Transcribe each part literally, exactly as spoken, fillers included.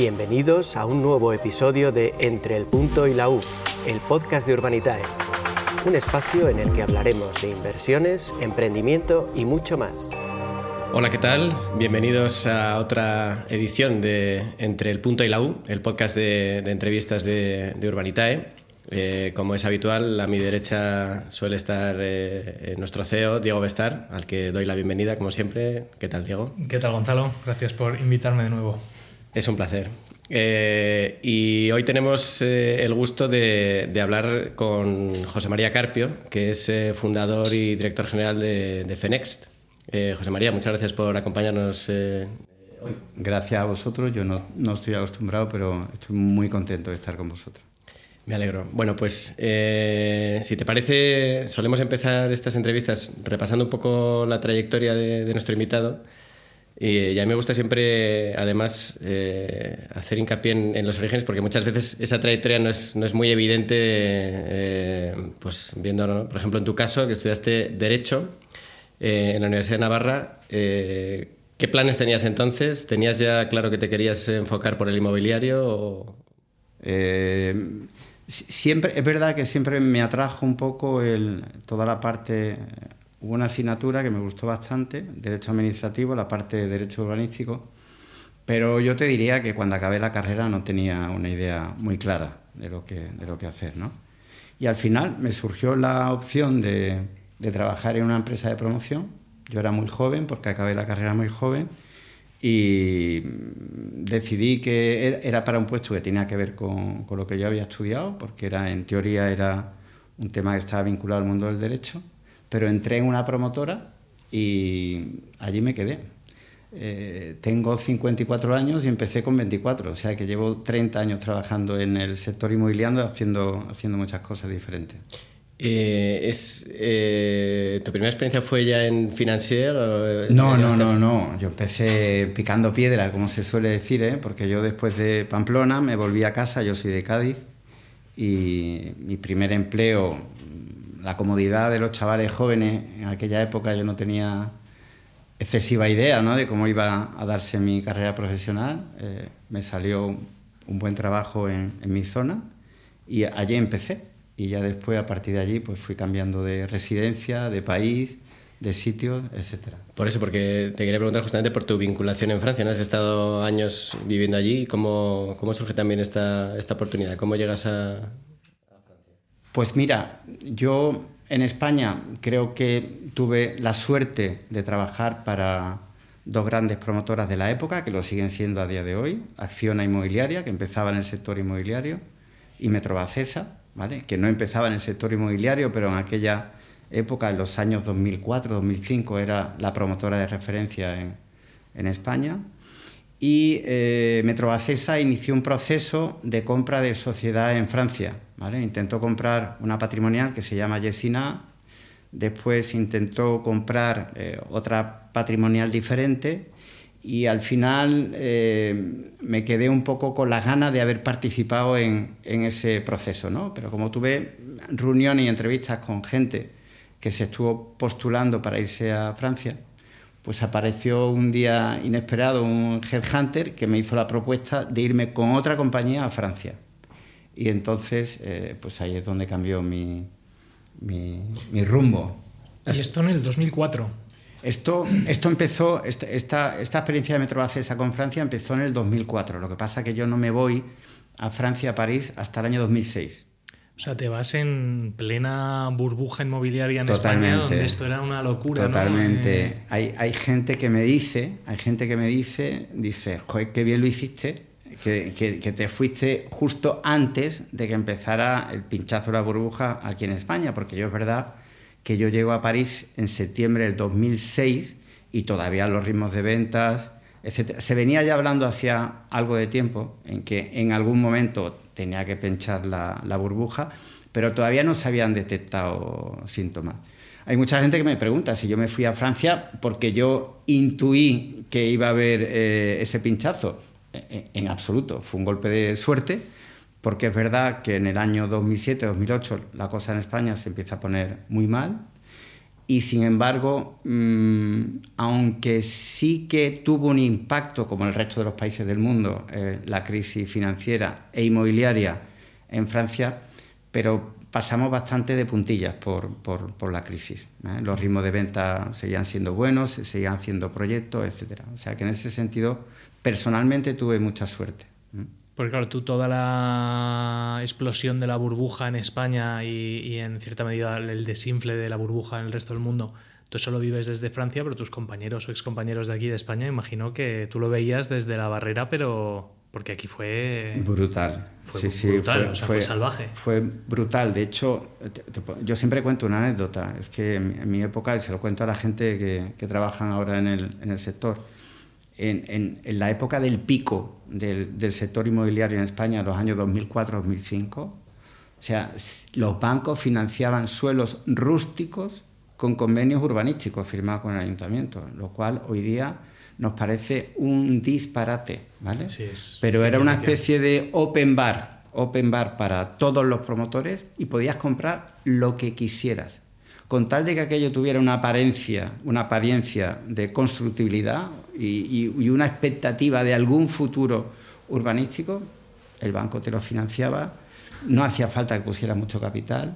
Bienvenidos a un nuevo episodio de Entre el punto y la U, el podcast de Urbanitae. Un espacio en el que hablaremos de inversiones, emprendimiento y mucho más. Hola, ¿qué tal? Bienvenidos a otra edición de Entre el punto y la U, el podcast de, de entrevistas de, de Urbanitae. Eh, como es habitual, a mi derecha suele estar eh, nuestro C E O, Diego Bestar, al que doy la bienvenida, como siempre. ¿Qué tal, Diego? ¿Qué tal, Gonzalo? Gracias por invitarme de nuevo. Es un placer. Eh, y hoy tenemos eh, el gusto de, de hablar con José María Carpio, que es eh, fundador y director general de, de Fenext. Eh, José María, muchas gracias por acompañarnos eh, hoy. Gracias a vosotros. Yo no, no estoy acostumbrado, pero estoy muy contento de estar con vosotros. Me alegro. Bueno, pues eh, si te parece, solemos empezar estas entrevistas repasando un poco la trayectoria de, de nuestro invitado. Y, y a mí me gusta siempre, además, eh, hacer hincapié en, en los orígenes, porque muchas veces esa trayectoria no es, no es muy evidente, eh, pues viendo, ¿no? Por ejemplo, en tu caso, que estudiaste Derecho eh, en la Universidad de Navarra. Eh, ¿Qué planes tenías entonces? ¿Tenías ya claro que te querías enfocar por el inmobiliario? O... Eh, siempre, es verdad que siempre me atrajo un poco el, toda la parte... Hubo una asignatura que me gustó bastante, Derecho Administrativo, la parte de Derecho Urbanístico, pero yo te diría que cuando acabé la carrera no tenía una idea muy clara de lo que, de lo que hacer, ¿no? Y al final me surgió la opción de, de trabajar en una empresa de promoción. Yo era muy joven, porque acabé la carrera muy joven, y decidí que era para un puesto que tenía que ver con, con lo que yo había estudiado, porque era, en teoría era un tema que estaba vinculado al mundo del derecho. Pero entré en una promotora y allí me quedé. Eh, tengo cincuenta y cuatro años y empecé con veinticuatro, o sea que llevo treinta años trabajando en el sector inmobiliario haciendo, haciendo muchas cosas diferentes. Eh, es, eh, ¿Tu primera experiencia fue ya en Financier? O no, no, no, no. Yo empecé picando piedra, como se suele decir, ¿eh? Porque yo después de Pamplona me volví a casa, yo soy de Cádiz, y mi primer empleo... La comodidad de los chavales jóvenes, en aquella época yo no tenía excesiva idea, ¿no?, de cómo iba a darse mi carrera profesional. Eh, me salió un buen trabajo en, en mi zona y allí empecé. Y ya después, a partir de allí, pues fui cambiando de residencia, de país, de sitios, etcétera. Por eso, porque te quería preguntar justamente por tu vinculación en Francia, ¿no? Has estado años viviendo allí. ¿Cómo, cómo surge también esta, esta oportunidad? ¿Cómo llegas a...? Pues mira, yo en España creo que tuve la suerte de trabajar para dos grandes promotoras de la época, que lo siguen siendo a día de hoy, Acciona Inmobiliaria, que empezaba en el sector inmobiliario, y Metrovacesa, ¿vale?, que no empezaba en el sector inmobiliario, pero en aquella época, en los años dos mil cuatro, dos mil cinco, era la promotora de referencia en, en España. Y eh, Metrovacesa inició un proceso de compra de sociedad en Francia, ¿vale? Intentó comprar una patrimonial que se llama Yesina, después intentó comprar eh, otra patrimonial diferente y al final eh, me quedé un poco con las ganas de haber participado en, en ese proceso, ¿no? Pero como tuve reuniones y entrevistas con gente que se estuvo postulando para irse a Francia, pues apareció un día inesperado un headhunter que me hizo la propuesta de irme con otra compañía a Francia. Y entonces, eh, pues ahí es donde cambió mi, mi, mi rumbo. ¿Y esto en el dos mil cuatro? Esto, esto empezó, esta, esta, esta experiencia de Metrovacesa con Francia empezó en el dos mil cuatro. Lo que pasa es que yo no me voy a Francia, a París, hasta el año dos mil seis. O sea, te vas en plena burbuja inmobiliaria en Totalmente. España, donde esto era una locura, Totalmente. ¿no? Eh... Hay, hay gente que me dice, hay gente que me dice, dice, joder, qué bien lo hiciste, que, que, que te fuiste justo antes de que empezara el pinchazo de la burbuja aquí en España, porque yo es verdad que yo llego a París en septiembre del dos mil seis y todavía los ritmos de ventas, etcétera. Se venía ya hablando hacía algo de tiempo en que en algún momento tenía que pinchar la, la burbuja, pero todavía no se habían detectado síntomas. Hay mucha gente que me pregunta si yo me fui a Francia porque yo intuí que iba a haber eh, ese pinchazo. En, en absoluto, fue un golpe de suerte, porque es verdad que en el año dos mil siete, dos mil ocho la cosa en España se empieza a poner muy mal y sin embargo mmm, aunque sí que tuvo un impacto, como el resto de los países del mundo, eh, la crisis financiera e inmobiliaria en Francia, pero pasamos bastante de puntillas por, por, por la crisis, ¿eh? Los ritmos de venta seguían siendo buenos, se seguían haciendo proyectos, etcétera. O sea que en ese sentido, personalmente tuve mucha suerte. Porque claro, tú toda la explosión de la burbuja en España y, y en cierta medida el desinfle de la burbuja en el resto del mundo, tú eso lo vives desde Francia, pero tus compañeros o excompañeros de aquí de España, imagino que tú lo veías desde la barrera, pero porque aquí fue... Brutal. Fue sí, sí, brutal, fue, o sea, fue, fue salvaje. Fue brutal. De hecho, te, te, yo siempre cuento una anécdota. Es que en, en mi época, y se lo cuento a la gente que, que trabajan ahora en el, en el sector, en, en, en la época del pico del, del sector inmobiliario en España, los años dos mil cuatro dos mil cinco, o sea, los bancos financiaban suelos rústicos con convenios urbanísticos firmados con el ayuntamiento, lo cual hoy día nos parece un disparate, ¿vale? Sí, es, pero era una especie de open bar, open bar para todos los promotores y podías comprar lo que quisieras. Con tal de que aquello tuviera una apariencia, una apariencia de constructibilidad y, y, y una expectativa de algún futuro urbanístico, el banco te lo financiaba, no hacía falta que pusiera mucho capital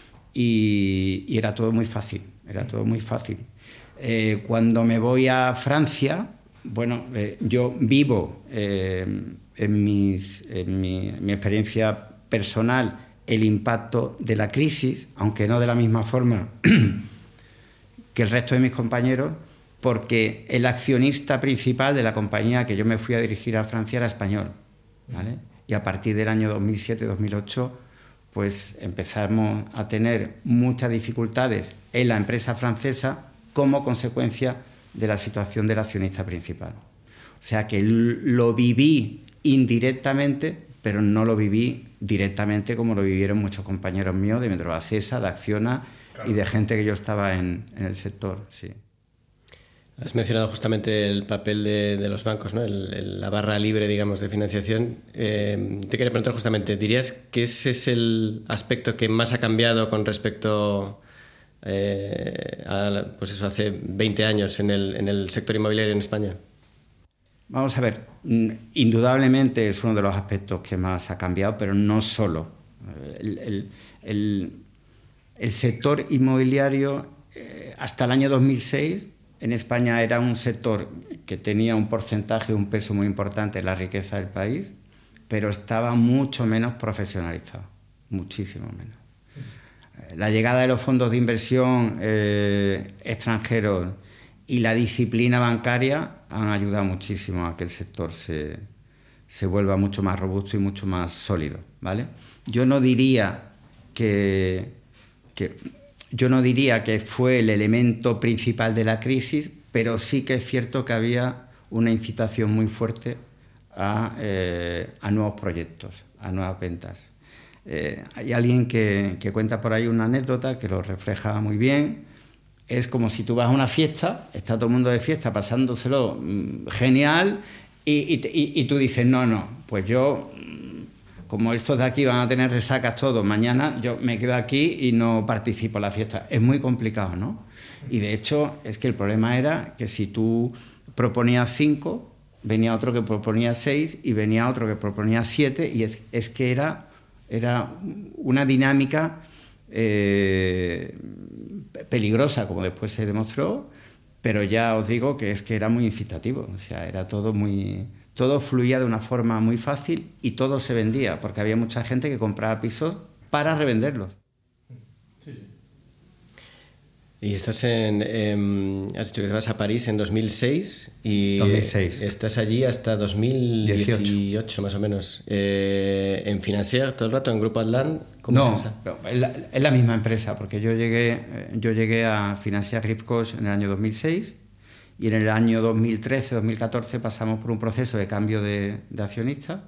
y, y era todo muy fácil, era todo muy fácil. Eh, cuando me voy a Francia, bueno, eh, yo vivo eh, en, mis, en mi, mi experiencia personal el impacto de la crisis, aunque no de la misma forma que el resto de mis compañeros, porque el accionista principal de la compañía que yo me fui a dirigir a Francia era español, ¿vale? Y a partir del año dos mil siete dos mil ocho, pues empezamos a tener muchas dificultades en la empresa francesa como consecuencia de la situación del accionista principal. O sea que lo viví indirectamente, pero no lo viví directamente como lo vivieron muchos compañeros míos de Metrovacesa, de Acciona, claro, y de gente que yo estaba en, en el sector, sí. Has mencionado justamente el papel de, de los bancos, ¿no? El, el, la barra libre, digamos, de financiación. Eh, te quería preguntar justamente, ¿dirías que ese es el aspecto que más ha cambiado con respecto eh, a, pues eso, hace veinte años en el, en el sector inmobiliario en España? Vamos a ver, indudablemente es uno de los aspectos que más ha cambiado, pero no solo. El, el, el, el sector inmobiliario, eh, hasta el año dos mil seis, en España era un sector que tenía un porcentaje, un peso muy importante en la riqueza del país, pero estaba mucho menos profesionalizado, muchísimo menos. La llegada de los fondos de inversión eh, extranjeros y la disciplina bancaria han ayudado muchísimo a que el sector se, se vuelva mucho más robusto y mucho más sólido, ¿vale? Yo no diría que, que, yo no diría que fue el elemento principal de la crisis, pero sí que es cierto que había una incitación muy fuerte a, eh, a nuevos proyectos, a nuevas ventas. Eh, hay alguien que, que cuenta por ahí una anécdota que lo refleja muy bien. Es como si tú vas a una fiesta, está todo el mundo de fiesta pasándoselo mmm, genial y, y, y, y tú dices, no, no, pues yo, como estos de aquí van a tener resacas todos mañana, yo me quedo aquí y no participo en la fiesta. Es muy complicado, ¿no? Y de hecho es que el problema era que si tú proponías cinco, venía otro que proponía seis y venía otro que proponía siete y es, es que era, era una dinámica Eh, peligrosa, como después se demostró, pero ya os digo que es que era muy incitativo, o sea, era todo muy, todo fluía de una forma muy fácil y todo se vendía, porque había mucha gente que compraba pisos para revenderlos. Sí, sí. Y estás en, eh, has dicho que vas a París en dos mil seis y dos mil seis. Estás allí hasta dos mil dieciocho más o menos. Eh, en Financière todo el rato, en Grupo Atlan. ¿Cómo no, es esa? Es la, es la misma empresa, porque yo llegué, yo llegué a Financière Rive-Gauche en el año dos mil seis y en el año dos mil trece dos mil catorce pasamos por un proceso de cambio de, de accionista,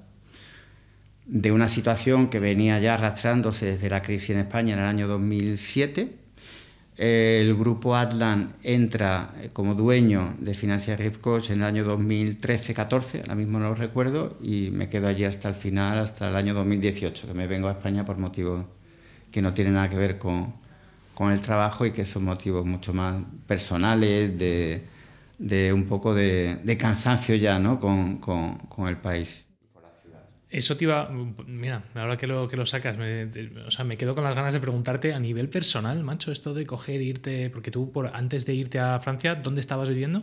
de una situación que venía ya arrastrándose desde la crisis en España en el año dos mil siete. El Grupo Atlan entra como dueño de Financière Rive-Gauche en el año dos mil trece catorce, ahora mismo no lo recuerdo, y me quedo allí hasta el final, hasta el año dos mil dieciocho, que me vengo a España por motivos que no tienen nada que ver con, con el trabajo y que son motivos mucho más personales, de, de un poco de, de cansancio ya, ¿no? con, con, con el país. Eso te iba... Mira, ahora que lo, que lo sacas, me, te, o sea, me quedo con las ganas de preguntarte a nivel personal, macho, esto de coger e irte... Porque tú, por, antes de irte a Francia, ¿dónde estabas viviendo?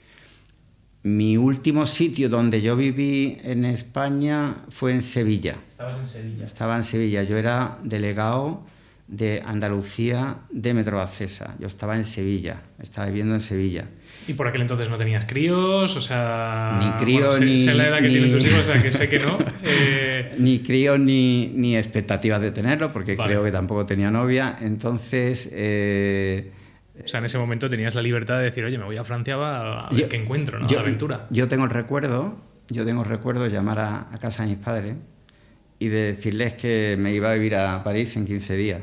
Mi último sitio donde yo viví en España fue en Sevilla. Estabas en Sevilla. Estaba en Sevilla. Yo era delegado de Andalucía de Metrovacesa. Yo estaba en Sevilla, estaba viviendo en Sevilla. ¿Y por aquel entonces no tenías críos? O sea... Ni críos, bueno, sé, ni... sé la edad que ni, tienen tus hijos, o sea, que sé que no. Eh... Ni críos, ni, ni expectativas de tenerlo, porque vale. Creo que tampoco tenía novia. Entonces... Eh, o sea, en ese momento tenías la libertad de decir, oye, me voy a Francia a ver yo, qué encuentro, ¿no? Yo, la aventura. Yo tengo el recuerdo, yo tengo el recuerdo de llamar a, a casa de mis padres y de decirles que me iba a vivir a París en quince días.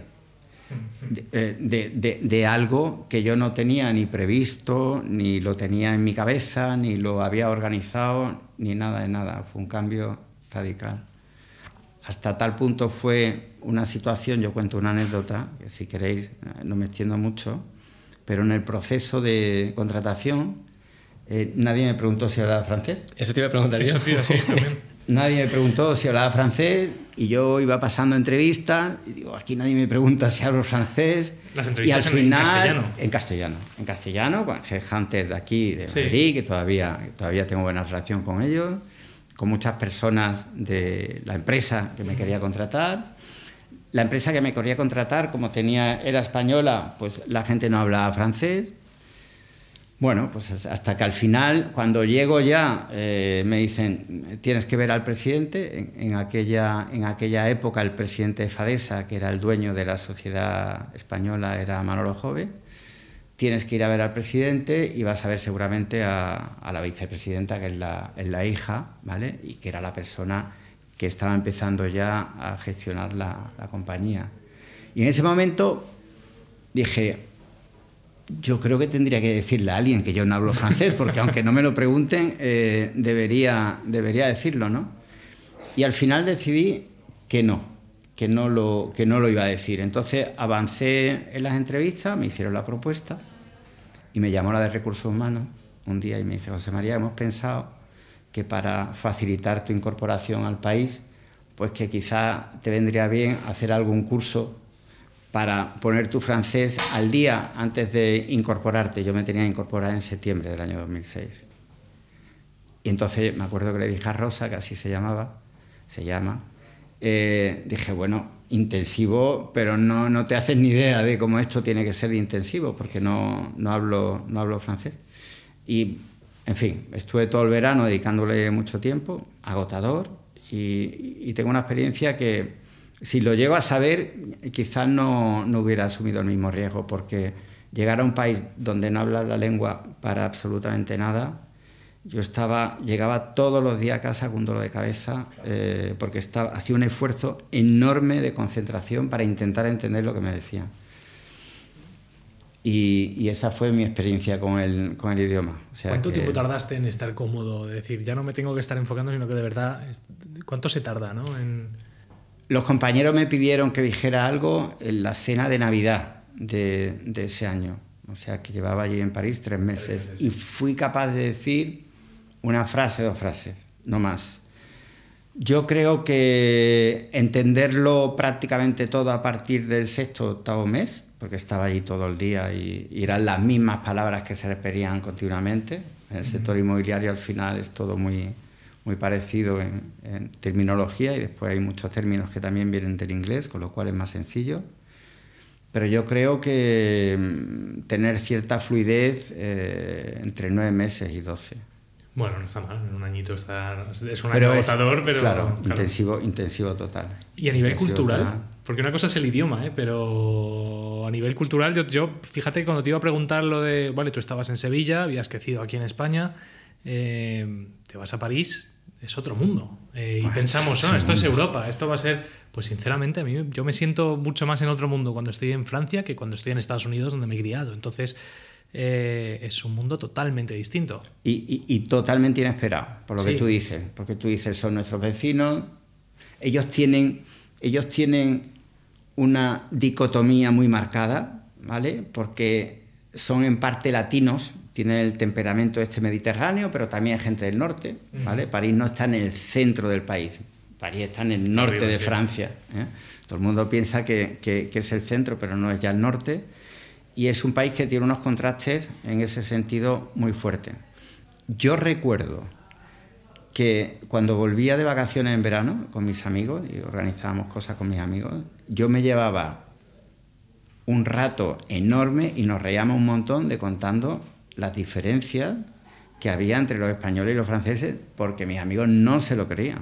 De, de, de, de algo que yo no tenía ni previsto, ni lo tenía en mi cabeza, ni lo había organizado, ni nada de nada. Fue un cambio radical. Hasta tal punto fue una situación, yo cuento una anécdota, que si queréis no me extiendo mucho, pero en el proceso de contratación eh, nadie me preguntó si hablaba francés. Eso te iba a preguntar yo. Eso te iba a decir también. Nadie me preguntó si hablaba francés y yo iba pasando entrevistas y digo, aquí nadie me pregunta si hablo francés. Las entrevistas y al en, final, en castellano. En castellano. En castellano, con Headhunter de aquí, de sí. Madrid, que todavía, todavía tengo buena relación con ellos, con muchas personas de la empresa que me quería contratar. La empresa que me quería contratar, como tenía, era española, pues la gente no hablaba francés. Bueno, pues hasta que al final, cuando llego ya, eh, me dicen, tienes que ver al presidente. En, en, aquella, en aquella época el presidente de Fadesa, que era el dueño de la sociedad española, era Manolo Jove. Tienes que ir a ver al presidente y vas a ver seguramente a, a la vicepresidenta, que es la, es la hija, ¿vale? Y que era la persona que estaba empezando ya a gestionar la, la compañía. Y en ese momento dije, yo creo que tendría que decirle a alguien que yo no hablo francés, porque aunque no me lo pregunten, eh, debería, debería decirlo, ¿no? Y al final decidí que no, que no, lo, que no lo iba a decir. Entonces avancé en las entrevistas, me hicieron la propuesta y me llamó la de Recursos Humanos un día y me dice, José María, hemos pensado que para facilitar tu incorporación al país, pues que quizá te vendría bien hacer algún curso para poner tu francés al día antes de incorporarte. Yo me tenía que incorporar en septiembre del año dos mil seis. Y entonces me acuerdo que le dije a Rosa, que así se llamaba, se llama, eh, dije, bueno, intensivo, pero no, no te haces ni idea de cómo esto tiene que ser intensivo, porque no, no, hablo, no hablo francés. Y, en fin, estuve todo el verano dedicándole mucho tiempo, agotador, y, y tengo una experiencia que, si lo llego a saber, quizás no, no hubiera asumido el mismo riesgo, porque llegar a un país donde no hablas la lengua para absolutamente nada, yo estaba, llegaba todos los días a casa con un dolor de cabeza, eh, porque estaba, hacía un esfuerzo enorme de concentración para intentar entender lo que me decían. Y, y esa fue mi experiencia con el, con el idioma. O sea, ¿Cuánto que... tiempo tardaste en estar cómodo? Es decir, ya no me tengo que estar enfocando, sino que de verdad... ¿Cuánto se tarda, no? En... Los compañeros me pidieron que dijera algo en la cena de Navidad de, de ese año. O sea, que llevaba allí en París tres meses. Y fui capaz de decir una frase, dos frases, no más. Yo creo que entenderlo prácticamente todo a partir del sexto o octavo mes, porque estaba allí todo el día y, y eran las mismas palabras que se repetían continuamente. En el sector inmobiliario al final es todo muy, muy parecido en, en terminología y después hay muchos términos que también vienen del inglés, con lo cual es más sencillo. Pero yo creo que tener cierta fluidez eh, entre nueve meses y doce. Bueno, no está mal, en un añito está, es un pero año agotador, pero... Claro, claro, intensivo, intensivo total. Y a nivel intensivo cultural, total. Porque una cosa es el idioma, ¿eh? Pero a nivel cultural, yo, yo, fíjate que cuando te iba a preguntar lo de, vale, tú estabas en Sevilla, habías crecido aquí en España, eh, te vas a París, es otro mundo. Eh, bueno, y pensamos, es no, esto mundo. es Europa, esto va a ser... Pues sinceramente, a mí yo me siento mucho más en otro mundo cuando estoy en Francia que cuando estoy en Estados Unidos, donde me he criado. Entonces... Eh, es un mundo totalmente distinto. Y, y, y totalmente inesperado, por lo Sí. que tú dices. Porque tú dices, son nuestros vecinos. Ellos tienen, ellos tienen una dicotomía muy marcada, ¿vale? Porque son en parte latinos, tiene el temperamento este mediterráneo, pero también hay gente del norte, ¿vale? Uh-huh. París no está en el centro del país, París está en el norte arriba, de sí. Francia, ¿eh? Todo el mundo piensa que, que, que es el centro, pero no, es ya el norte, y es un país que tiene unos contrastes en ese sentido muy fuertes. Yo recuerdo que cuando volvía de vacaciones en verano con mis amigos, y organizábamos cosas con mis amigos, yo me llevaba un rato enorme y nos reíamos un montón de contando las diferencias que había entre los españoles y los franceses, porque mis amigos no se lo creían.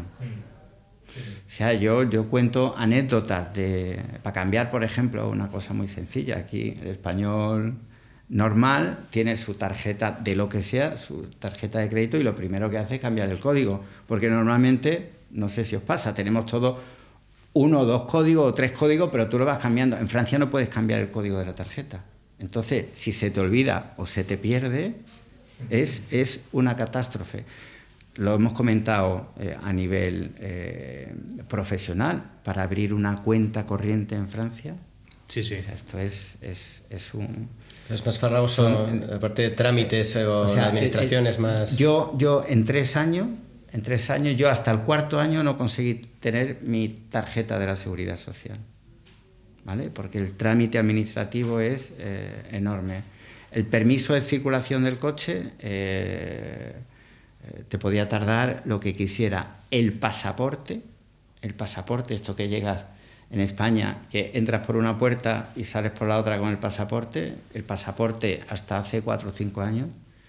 O sea, yo, yo cuento anécdotas de, para cambiar, por ejemplo, una cosa muy sencilla. Aquí el español normal tiene su tarjeta de lo que sea, su tarjeta de crédito, y lo primero que hace es cambiar el código, porque normalmente, no sé si os pasa, tenemos todos uno o dos códigos o tres códigos, pero tú lo vas cambiando. En Francia no puedes cambiar el código de la tarjeta. Entonces, si se te olvida o se te pierde, es, es una catástrofe. Lo hemos comentado eh, a nivel eh, profesional. Para abrir una cuenta corriente en Francia, sí, sí. O sea, esto es, es, es un... Es más farragoso, aparte de trámites o, o sea, la administración es más... Yo, yo en tres años, en tres años, yo hasta el cuarto año no conseguí tener mi tarjeta de la Seguridad Social, ¿vale? Porque el trámite administrativo es eh, enorme. El permiso de circulación del coche eh, te podía tardar lo que quisiera. El pasaporte, el pasaporte, esto que llegas en España, que entras por una puerta y sales por la otra con el pasaporte, el pasaporte hasta hace cuatro o cinco años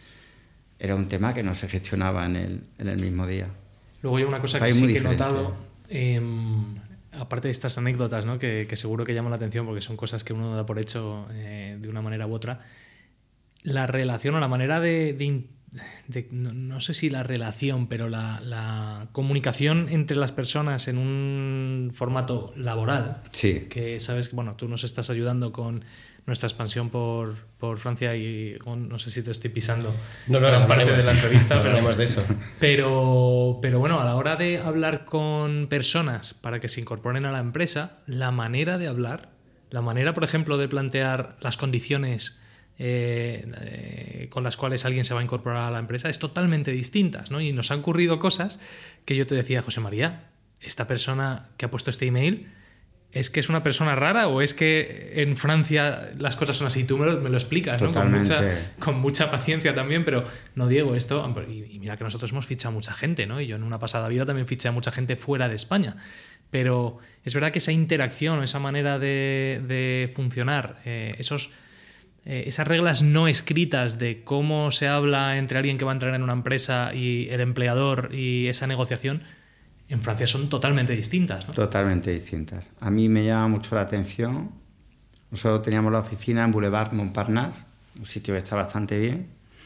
era un tema que no se gestionaba en el, en el mismo día. Luego hay una cosa que sí que he notado, eh, aparte de estas anécdotas, ¿no? que, que seguro que llaman la atención porque son cosas que uno da por hecho eh, de una manera u otra, la relación o la manera de... de, de no, no sé si la relación, pero la, la comunicación entre las personas en un formato laboral, sí. Que sabes que bueno, tú nos estás ayudando con nuestra expansión por, por Francia y con, no sé si te estoy pisando no, no, gran parte de la entrevista, no, pero, hablemos de eso. Pero, pero bueno, a la hora de hablar con personas para que se incorporen a la empresa, la manera de hablar, la manera, por ejemplo, de plantear las condiciones Eh, eh, con las cuales alguien se va a incorporar a la empresa es totalmente distintas, ¿no? Y nos han ocurrido cosas que yo te decía, José María, esta persona que ha puesto este email, ¿es que es una persona rara o es que en Francia las cosas son así? Tú me lo, me lo explicas, ¿no? Con mucha, con mucha paciencia también, pero no, Diego, esto... Y, y mira que nosotros hemos fichado a mucha gente, ¿no? Y yo en una pasada vida también fiché a mucha gente fuera de España. Pero es verdad que esa interacción o esa manera de, de funcionar, eh, esos... Eh, esas reglas no escritas de cómo se habla entre alguien que va a entrar en una empresa y el empleador y esa negociación, en Francia son totalmente distintas, ¿no? Totalmente distintas. A mí me llama mucho la atención. Nosotros teníamos la oficina en Boulevard Montparnasse, un sitio que está bastante bien,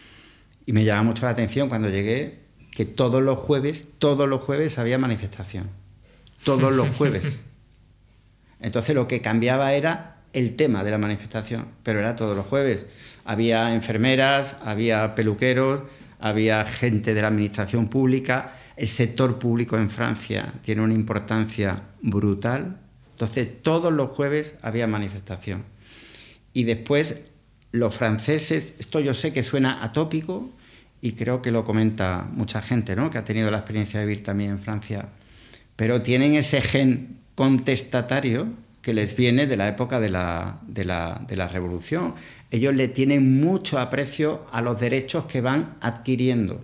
y me llama mucho la atención cuando llegué que todos los jueves, todos los jueves había manifestación. Todos los jueves. Entonces lo que cambiaba era el tema de la manifestación, pero era todos los jueves. Había enfermeras, había peluqueros, había gente de la administración pública. El sector público en Francia tiene una importancia brutal. Entonces, todos los jueves había manifestación. Y después, los franceses, esto yo sé que suena atópico y creo que lo comenta mucha gente, ¿no?, que ha tenido la experiencia de vivir también en Francia, pero tienen ese gen contestatario que les viene de la época de la, de la, de la Revolución. Ellos le tienen mucho aprecio a los derechos que van adquiriendo.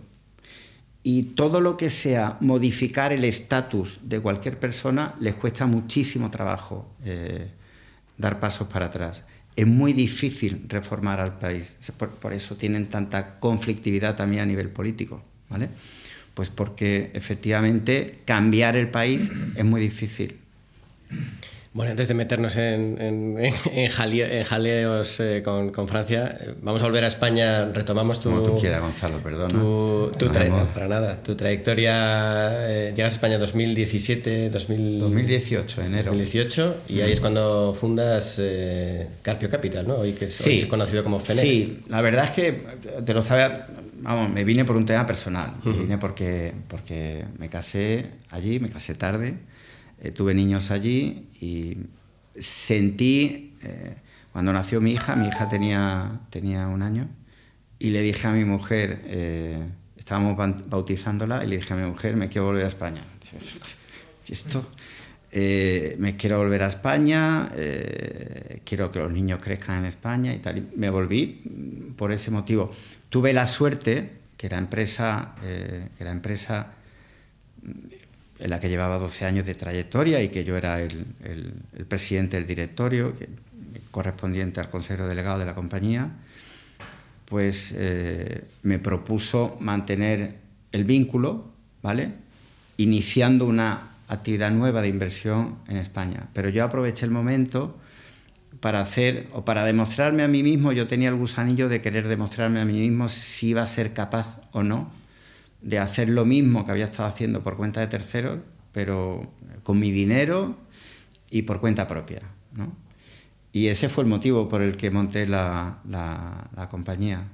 Y todo lo que sea modificar el estatus de cualquier persona les cuesta muchísimo trabajo eh, dar pasos para atrás. Es muy difícil reformar al país. Por, por eso tienen tanta conflictividad también a nivel político, ¿vale? Pues porque efectivamente cambiar el país es muy difícil. Bueno, antes de meternos en, en, en, jaleo, en jaleos eh, con, con Francia, eh, vamos a volver a España, retomamos tu... Como tú quieras, Gonzalo, perdona. Tu, tu tra- no, para nada. Tu trayectoria, eh, llegas a España en dos mil diecisiete, dos mil... dos mil dieciocho, enero. dos mil dieciocho, y ahí es cuando fundas eh, Carpio Capital, ¿no? Hoy que es, sí, hoy es conocido como Fenex. Sí, la verdad es que, te lo sabes, vamos, me vine por un tema personal. Uh-huh. Me vine porque, porque me casé allí, me casé tarde. Eh, tuve niños allí y sentí, eh, cuando nació mi hija, mi hija tenía, tenía un año, y le dije a mi mujer, eh, estábamos bautizándola, y le dije a mi mujer, me quiero volver a España. ¿Y esto? Eh, me quiero volver a España, eh, quiero que los niños crezcan en España y tal. Y me volví por ese motivo. Tuve la suerte que la empresa, eh, que la empresa en la que llevaba doce años de trayectoria y que yo era el, el, el presidente del directorio, que, correspondiente al consejero delegado de la compañía, pues eh, me propuso mantener el vínculo, ¿vale?, iniciando una actividad nueva de inversión en España. Pero yo aproveché el momento para hacer, o para demostrarme a mí mismo, yo tenía el gusanillo de querer demostrarme a mí mismo si iba a ser capaz o no de hacer lo mismo que había estado haciendo por cuenta de terceros, pero con mi dinero y por cuenta propia, ¿no? Y ese fue el motivo por el que monté la, la, la compañía.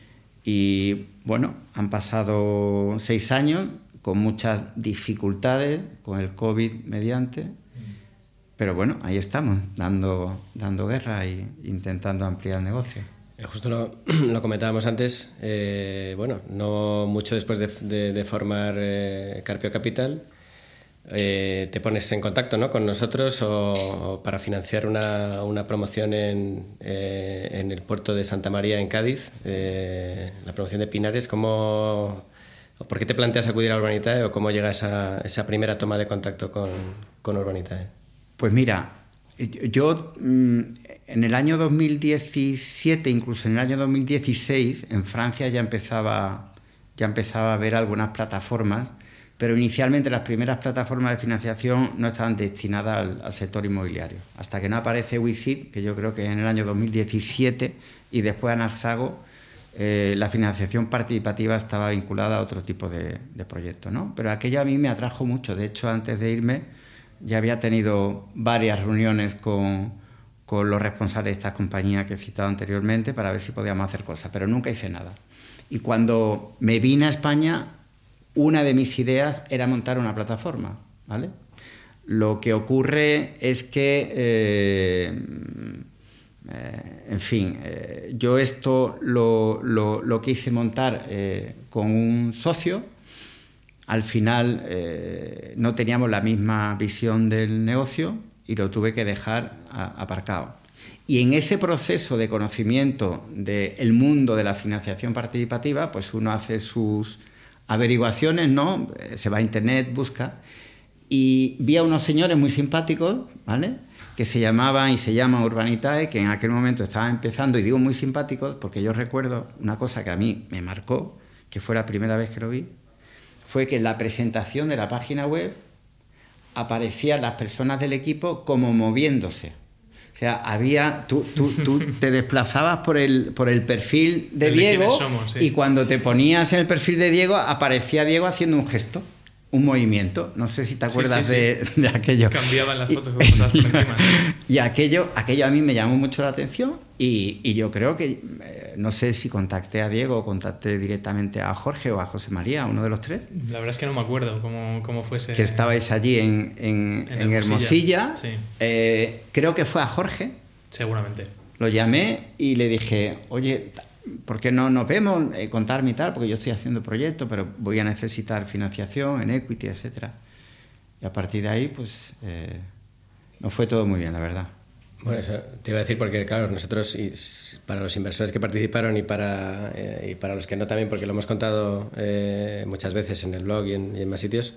Y bueno, han pasado seis años con muchas dificultades, con el COVID mediante, pero bueno, ahí estamos, dando, dando guerra e intentando ampliar el negocio. Justo lo, lo comentábamos antes, eh, bueno, no mucho después de, de, de formar eh, Carpio Capital, eh, te pones en contacto, ¿no?, con nosotros o, o para financiar una, una promoción en, eh, en el puerto de Santa María, en Cádiz, eh, la promoción de Pinares. ¿Cómo, ¿Por qué te planteas acudir a Urbanitae o cómo llega esa, esa primera toma de contacto con, con Urbanitae? Pues mira, yo en el año dos mil diecisiete, incluso en el año dos mil dieciséis, en Francia ya empezaba, ya empezaba a ver algunas plataformas, pero inicialmente las primeras plataformas de financiación no estaban destinadas al, al sector inmobiliario. Hasta que no aparece Wixit, que yo creo que es en el año dos mil diecisiete, y después Anaxago, eh, la financiación participativa estaba vinculada a otro tipo de, de proyectos, ¿no? Pero aquello a mí me atrajo mucho. De hecho, antes de irme, ya había tenido varias reuniones con, con los responsables de estas compañías que he citado anteriormente para ver si podíamos hacer cosas, pero nunca hice nada. Y cuando me vine a España, una de mis ideas era montar una plataforma, ¿vale? Lo que ocurre es que, eh, eh, en fin, eh, yo esto lo, lo, lo quise montar eh, con un socio. Al final eh, no teníamos la misma visión del negocio y lo tuve que dejar a, aparcado. Y en ese proceso de conocimiento del mundo de la financiación participativa, pues uno hace sus averiguaciones, ¿no? Se va a internet, busca, y vi a unos señores muy simpáticos, ¿vale?, que se llamaban y se llaman Urbanitae, que en aquel momento estaban empezando, y digo muy simpáticos porque yo recuerdo una cosa que a mí me marcó, que fue la primera vez que lo vi, fue que en la presentación de la página web aparecían las personas del equipo como moviéndose. O sea, había, tú, tú, tú te desplazabas por el, por el perfil de Diego, somos, sí. Y cuando te ponías en el perfil de Diego aparecía Diego haciendo un gesto, un movimiento. No sé si te acuerdas sí, sí, de, sí. de aquello. Cambiaban las fotos que pasaban por encima. Y aquello, aquello a mí me llamó mucho la atención y, y yo creo que, eh, no sé si contacté a Diego o contacté directamente a Jorge o a José María, uno de los tres. La verdad es que no me acuerdo cómo, cómo fuese. Que estabais allí en, en, en, en Hermosilla. Sí. Eh, creo que fue a Jorge. Seguramente. Lo llamé y le dije, oye, ¿por qué no nos vemos? Eh, contarme y tal, porque yo estoy haciendo proyectos, pero voy a necesitar financiación en equity, etcétera. Y a partir de ahí, pues, eh, nos fue todo muy bien, la verdad. Bueno, eso te iba a decir porque, claro, nosotros, y para los inversores que participaron y para, eh, y para los que no también, porque lo hemos contado eh, muchas veces en el blog y en, y en más sitios,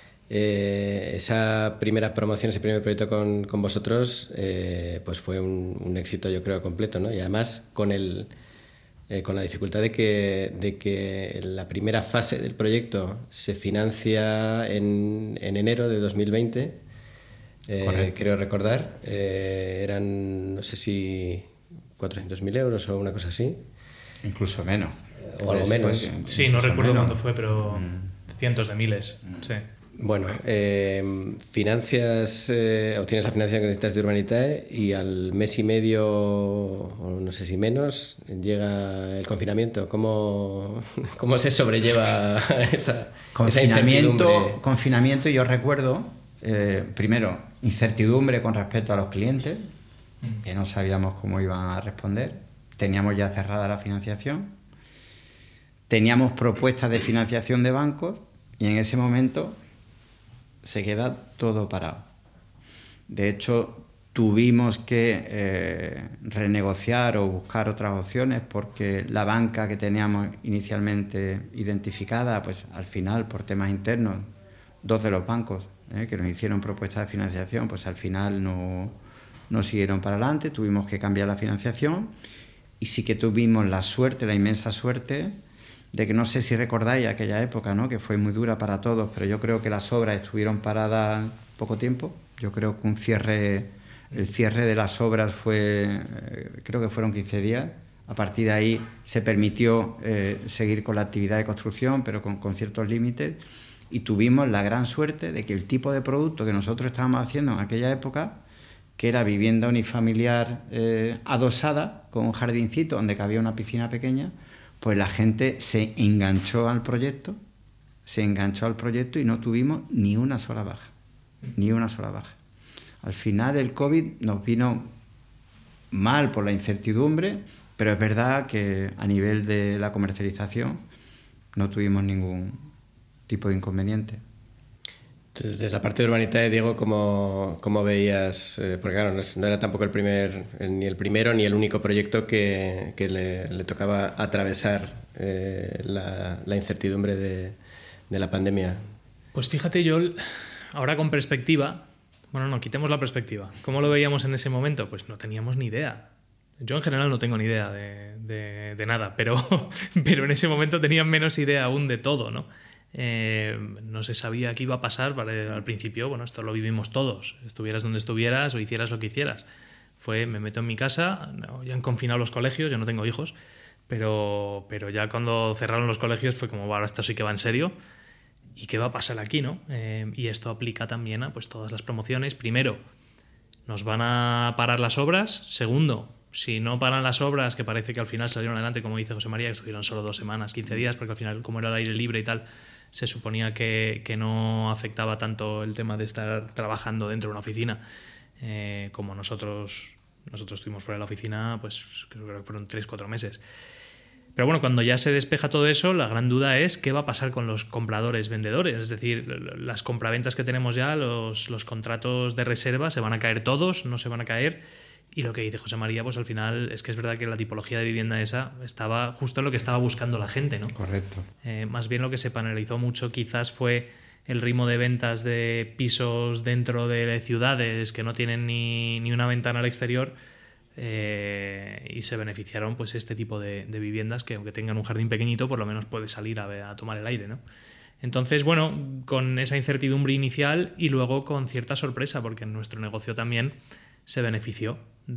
eh, esa primera promoción, ese primer proyecto con, con vosotros, eh, pues fue un, un éxito, yo creo, completo, ¿no? Y además con el... Eh, con la dificultad de que, de que la primera fase del proyecto se financia en, en enero de dos mil veinte, eh, creo recordar, eh, eran, no sé si cuatrocientos mil euros o una cosa así. Incluso menos. O algo menos. Sí, no recuerdo menos. Cuánto fue, pero mm. cientos de miles, mm. sí. Bueno, eh, financias, eh, obtienes la financiación que necesitas de Urbanitae y al mes y medio, o no sé si menos, llega el confinamiento. ¿Cómo, cómo se sobrelleva esa, confinamiento, esa incertidumbre? Confinamiento, yo recuerdo, eh, primero, incertidumbre con respecto a los clientes, que no sabíamos cómo iban a responder. Teníamos ya cerrada la financiación. teníamos propuestas de financiación de bancos y en ese momento se queda todo parado. De hecho, tuvimos que eh, renegociar o buscar otras opciones porque la banca que teníamos inicialmente identificada, pues al final, por temas internos, dos de los bancos eh, que nos hicieron propuestas de financiación, pues al final no, no siguieron para adelante, tuvimos que cambiar la financiación y sí que tuvimos la suerte, la inmensa suerte, de que no sé si recordáis aquella época, ¿no?, que fue muy dura para todos, pero yo creo que las obras estuvieron paradas poco tiempo. Yo creo que un cierre, el cierre de las obras fue, eh, creo que fueron quince días. A partir de ahí se permitió eh, seguir con la actividad de construcción, pero con, con ciertos límites, y tuvimos la gran suerte de que el tipo de producto que nosotros estábamos haciendo en aquella época, que era vivienda unifamiliar eh, adosada, con un jardincito donde cabía una piscina pequeña, pues la gente se enganchó al proyecto, se enganchó al proyecto y no tuvimos ni una sola baja, ni una sola baja. Al final el COVID nos vino mal por la incertidumbre, pero es verdad que a nivel de la comercialización no tuvimos ningún tipo de inconveniente. Desde la parte de Urbanitae, Diego, ¿cómo, cómo veías? Eh, porque claro, no, es, no era tampoco el primer, ni el primero ni el único proyecto que, que le, le tocaba atravesar eh, la, la incertidumbre de, de la pandemia. Pues fíjate, yo ahora con perspectiva, bueno, no, quitemos la perspectiva. ¿Cómo lo veíamos en ese momento? Pues no teníamos ni idea. Yo en general no tengo ni idea de, de, de nada, pero, pero en ese momento tenía menos idea aún de todo, ¿no? Eh, no se sabía qué iba a pasar para, al principio. Bueno, esto lo vivimos todos, estuvieras donde estuvieras o hicieras lo que hicieras. Fue, me meto en mi casa, no, ya han confinado los colegios, yo no tengo hijos, pero, pero ya cuando cerraron los colegios fue como, ahora esto sí que va en serio. ¿Y qué va a pasar aquí, no? Eh, y esto aplica también a pues, todas las promociones. Primero, nos van a parar las obras. Segundo, si no paran las obras, que parece que al final salieron adelante, como dice José María, que estuvieron solo dos semanas, quince días, porque al final, como era el aire libre y tal, se suponía que, que no afectaba tanto el tema de estar trabajando dentro de una oficina, eh, como nosotros nosotros estuvimos fuera de la oficina, pues creo que fueron tres, cuatro meses. Pero bueno, cuando ya se despeja todo eso, la gran duda es qué va a pasar con los compradores, vendedores. Es decir, las compraventas que tenemos ya, los, los contratos de reserva, ¿se van a caer todos? ¿No se van a caer? Y lo que dice José María, pues al final es que es verdad que la tipología de vivienda esa estaba justo en lo que estaba buscando la gente, ¿no? Correcto. Eh, más bien lo que se penalizó mucho quizás fue el ritmo de ventas de pisos dentro de ciudades que no tienen ni, ni una ventana al exterior, eh, y se beneficiaron pues este tipo de, de viviendas que aunque tengan un jardín pequeñito por lo menos puede salir a, a tomar el aire, ¿no? Entonces, bueno, con esa incertidumbre inicial y luego con cierta sorpresa, porque en nuestro negocio también se benefició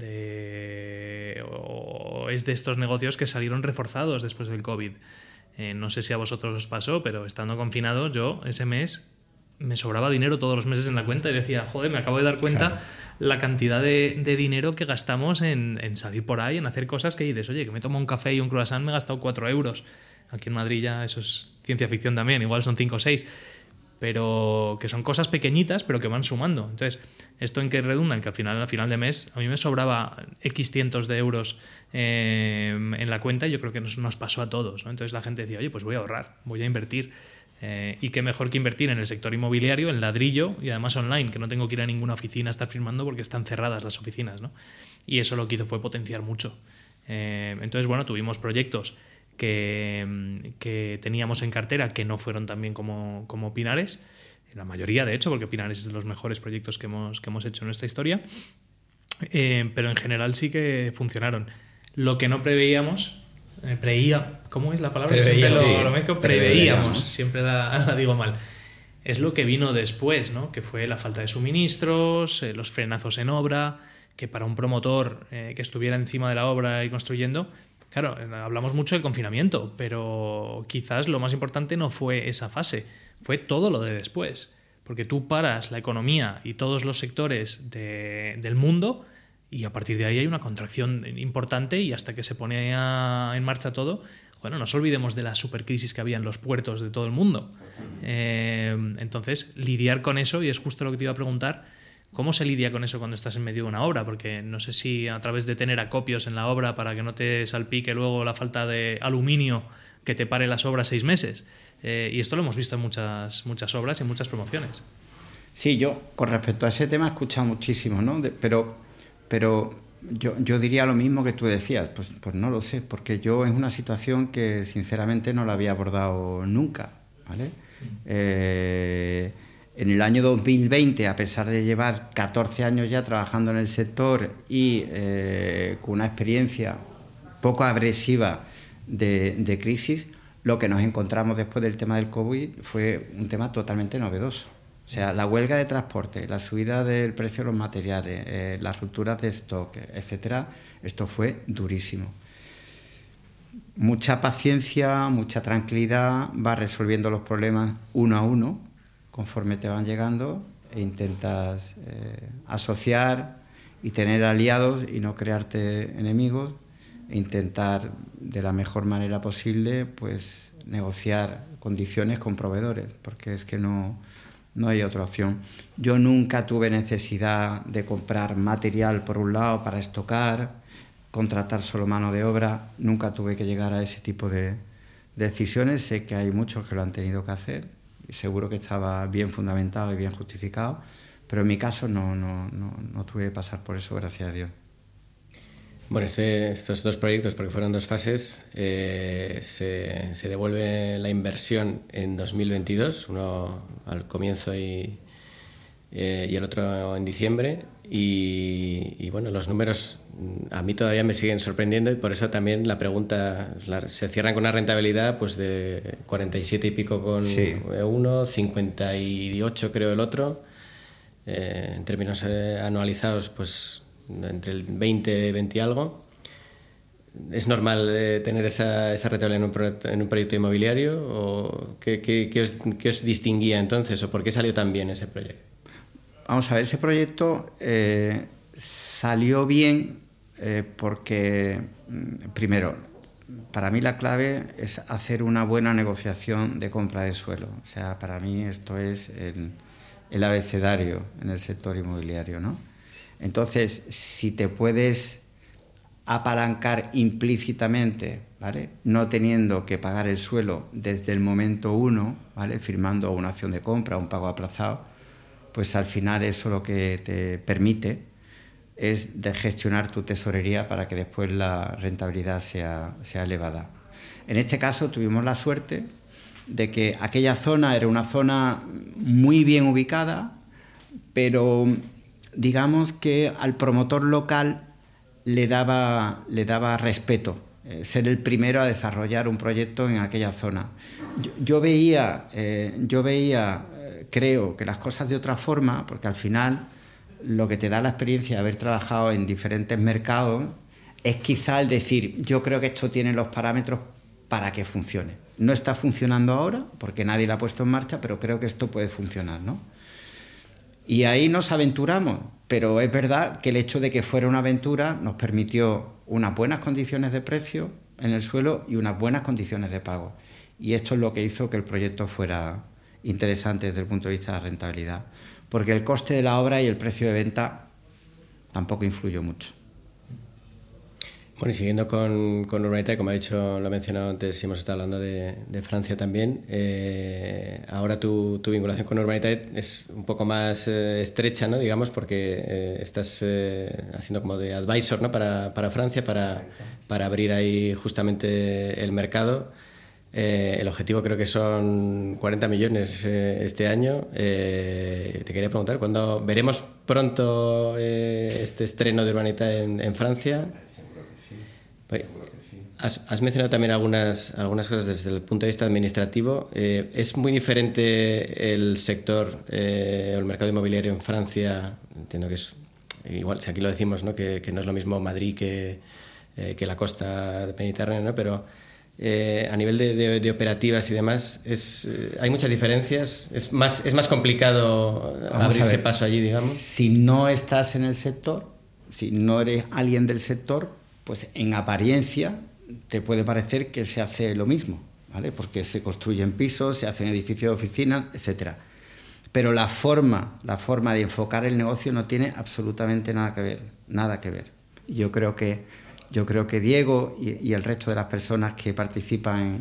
de, o es de estos negocios que salieron reforzados después del COVID. Eh, no sé si a vosotros os pasó, pero estando confinado, yo ese mes me sobraba dinero todos los meses en la cuenta y decía, joder, me acabo de dar cuenta claro. la cantidad de, de dinero que gastamos en, en salir por ahí, en hacer cosas que dices, oye, que me tomo un café y un croissant, me he gastado cuatro euros. Aquí en Madrid ya eso es ciencia ficción también, igual son cinco o seis. Pero que son cosas pequeñitas, pero que van sumando. Entonces, ¿esto en qué redunda? En que al final, al final de mes, a mí me sobraba X cientos de euros eh, en la cuenta y yo creo que nos, nos pasó a todos, ¿no? Entonces la gente decía, oye, pues voy a ahorrar, voy a invertir. Eh, y qué mejor que invertir en el sector inmobiliario, en ladrillo y además online, que no tengo que ir a ninguna oficina a estar firmando porque están cerradas las oficinas, ¿no? Y eso lo que hizo fue potenciar mucho. Eh, entonces, bueno, tuvimos proyectos Que, que teníamos en cartera que no fueron tan bien como, como Pinares, la mayoría de hecho, porque Pinares es de los mejores proyectos que hemos, que hemos hecho en nuestra historia, eh, pero en general sí que funcionaron. Lo que no preveíamos, eh, preía, ¿cómo es la palabra? Preveíamos, siempre lo, lo mezco, preveíamos, preveíamos, siempre la, la digo mal. Es lo que vino después, ¿no? Que fue la falta de suministros, eh, los frenazos en obra, que para un promotor eh, que estuviera encima de la obra y construyendo. Claro, hablamos mucho del confinamiento, pero quizás lo más importante no fue esa fase, fue todo lo de después. Porque tú paras la economía y todos los sectores de, del mundo y a partir de ahí hay una contracción importante y hasta que se pone a, en marcha todo, bueno, no nos olvidemos de la supercrisis que había en los puertos de todo el mundo. Eh, entonces, lidiar con eso, y es justo lo que te iba a preguntar, ¿cómo se lidia con eso cuando estás en medio de una obra? Porque no sé si a través de tener acopios en la obra para que no te salpique luego la falta de aluminio que te pare las obras seis meses. Eh, y esto lo hemos visto en muchas, muchas obras y en muchas promociones. Sí, yo con respecto a ese tema he escuchado muchísimo, ¿no? De, pero pero yo, yo diría lo mismo que tú decías. Pues, pues no lo sé, porque yo es una situación que sinceramente no la había abordado nunca, ¿vale? Mm. Eh, en el año dos mil veinte, a pesar de llevar catorce años ya trabajando en el sector y eh, con una experiencia poco agresiva de, de crisis, lo que nos encontramos después del tema del COVID fue un tema totalmente novedoso. O sea, la huelga de transporte, la subida del precio de los materiales, eh, las rupturas de stock, etcétera, esto fue durísimo. Mucha paciencia, mucha tranquilidad, vas resolviendo los problemas uno a uno, conforme te van llegando, e intentas eh, asociar y tener aliados y no crearte enemigos, e intentar de la mejor manera posible pues negociar condiciones con proveedores, porque es que no, no hay otra opción. Yo nunca tuve necesidad de comprar material por un lado para estocar, contratar solo mano de obra, nunca tuve que llegar a ese tipo de decisiones. Sé que hay muchos que lo han tenido que hacer y seguro que estaba bien fundamentado y bien justificado, pero en mi caso no, no, no, no tuve que pasar por eso, gracias a Dios. Bueno, este, estos dos proyectos, porque fueron dos fases, eh, se, se devuelve la inversión en dos mil veintidós, uno al comienzo y, eh, y el otro en diciembre, y, y bueno, los números a mí todavía me siguen sorprendiendo y por eso también la pregunta, la, se cierran con una rentabilidad pues de cuarenta y siete y pico con sí. uno, cincuenta y ocho creo el otro, eh, en términos eh, anualizados pues entre el veinte, veinte y algo. ¿Es normal eh, tener esa, esa rentabilidad en un, proyecto, en un proyecto inmobiliario? ¿O qué, qué, qué, os, qué os distinguía entonces? ¿O por qué salió tan bien ese proyecto? Vamos a ver, ese proyecto eh, salió bien eh, porque, primero, para mí la clave es hacer una buena negociación de compra de suelo. O sea, para mí esto es el, el abecedario en el sector inmobiliario, ¿no? Entonces, si te puedes apalancar implícitamente, ¿vale?, no teniendo que pagar el suelo desde el momento uno, ¿vale?, firmando una acción de compra, un pago aplazado, pues al final eso lo que te permite es de gestionar tu tesorería para que después la rentabilidad sea, sea elevada. En este caso tuvimos la suerte de que aquella zona era una zona muy bien ubicada, pero digamos que al promotor local le daba, le daba respeto eh, ser el primero a desarrollar un proyecto en aquella zona. Yo, yo veía, eh, yo veía eh, creo que las cosas de otra forma, porque al final lo que te da la experiencia de haber trabajado en diferentes mercados es quizá el decir, yo creo que esto tiene los parámetros para que funcione. No está funcionando ahora porque nadie lo ha puesto en marcha, pero creo que esto puede funcionar, ¿no? Y ahí nos aventuramos, pero es verdad que el hecho de que fuera una aventura nos permitió unas buenas condiciones de precio en el suelo y unas buenas condiciones de pago. Y esto es lo que hizo que el proyecto fuera interesante desde el punto de vista de la rentabilidad, porque el coste de la obra y el precio de venta tampoco influyó mucho. Bueno, y siguiendo con, con Urbanitae, como ha dicho, lo he mencionado antes, hemos estado hablando de, de Francia también. Eh, ahora tu, tu vinculación con Urbanitae es un poco más eh, estrecha, ¿no?, digamos, porque eh, estás eh, haciendo como de advisor, ¿no?, para, para Francia, para, para abrir ahí justamente el mercado. Eh, el objetivo creo que son cuarenta millones eh, este año. Eh, te quería preguntar, ¿cuándo veremos pronto eh, este estreno de Urbanitae en, en Francia? Has, has mencionado también algunas, algunas cosas desde el punto de vista administrativo. Eh, ¿Es muy diferente el sector eh, o el mercado inmobiliario en Francia? Entiendo que es igual, si aquí lo decimos, ¿no?, que, que no es lo mismo Madrid que, eh, que la costa mediterránea, ¿no? Pero eh, a nivel de, de, de operativas y demás, es, eh, ¿hay muchas diferencias? ¿Es más, es más complicado Vamos abrir ese paso allí, digamos? Si no estás en el sector, si no eres alguien del sector, pues en apariencia te puede parecer que se hace lo mismo, ¿vale?, porque se construyen pisos, se hacen edificios de oficinas, etcétera. Pero la forma, la forma de enfocar el negocio no tiene absolutamente nada que ver, nada que ver. Yo creo que, yo creo que Diego y, y el resto de las personas que participan en,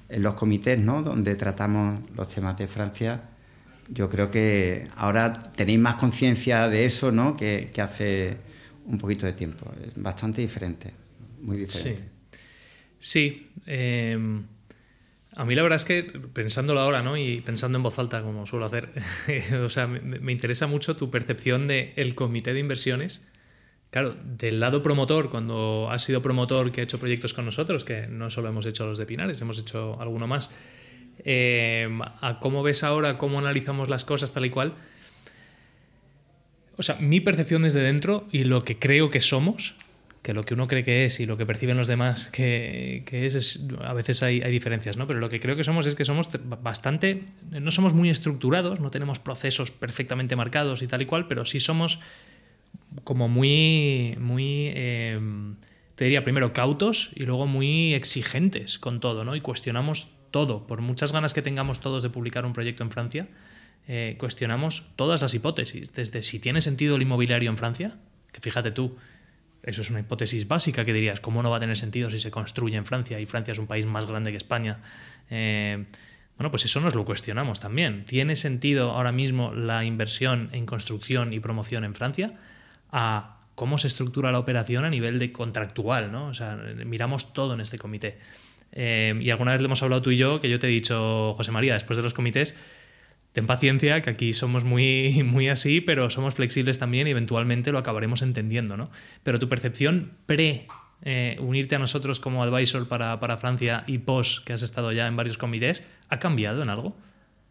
en los comités, ¿no?, donde tratamos los temas de Francia, yo creo que ahora tenéis más conciencia de eso, ¿no?, que, que hace un poquito de tiempo. Es bastante diferente, muy diferente. Sí, sí eh, a mí la verdad es que pensándolo ahora, ¿no?, y pensando en voz alta como suelo hacer, o sea, me, me interesa mucho tu percepción del comité de inversiones. Claro, del lado promotor, cuando has sido promotor que ha hecho proyectos con nosotros, que no solo hemos hecho los de Pinares, hemos hecho alguno más, eh, a cómo ves ahora, cómo analizamos las cosas tal y cual. O sea, mi percepción desde dentro y lo que creo que somos, que lo que uno cree que es y lo que perciben los demás que, que es, es, a veces hay, hay diferencias, ¿no? Pero lo que creo que somos es que somos bastante, no somos muy estructurados, no tenemos procesos perfectamente marcados y tal y cual, pero sí somos como muy, muy eh, te diría primero cautos y luego muy exigentes con todo, ¿no? Y cuestionamos todo, por muchas ganas que tengamos todos de publicar un proyecto en Francia, eh, cuestionamos todas las hipótesis, desde si tiene sentido el inmobiliario en Francia, que fíjate tú, eso es una hipótesis básica que dirías, ¿cómo no va a tener sentido si se construye en Francia y Francia es un país más grande que España? Eh, bueno, pues eso nos lo cuestionamos también. ¿Tiene sentido ahora mismo la inversión en construcción y promoción en Francia? A cómo se estructura la operación a nivel de contractual, ¿no? O sea, miramos todo en este comité. Eh, y alguna vez le hemos hablado tú y yo, que yo te he dicho, José María, después de los comités, ten paciencia, que aquí somos muy, muy así, pero somos flexibles también y eventualmente lo acabaremos entendiendo, ¿no? Pero tu percepción pre eh, unirte a nosotros como advisor para, para Francia y post, que has estado ya en varios comités, ¿ha cambiado en algo?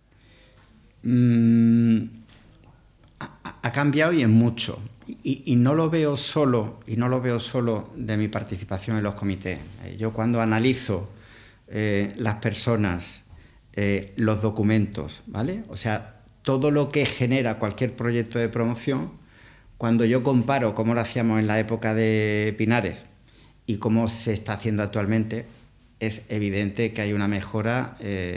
Mm, ha, ha cambiado y en mucho. Y, y no lo veo solo, y no lo veo solo de mi participación en los comités. Yo cuando analizo eh, las personas, eh, los documentos, ¿vale? O sea, todo lo que genera cualquier proyecto de promoción, cuando yo comparo cómo lo hacíamos en la época de Pinares y cómo se está haciendo actualmente, es evidente que hay una mejora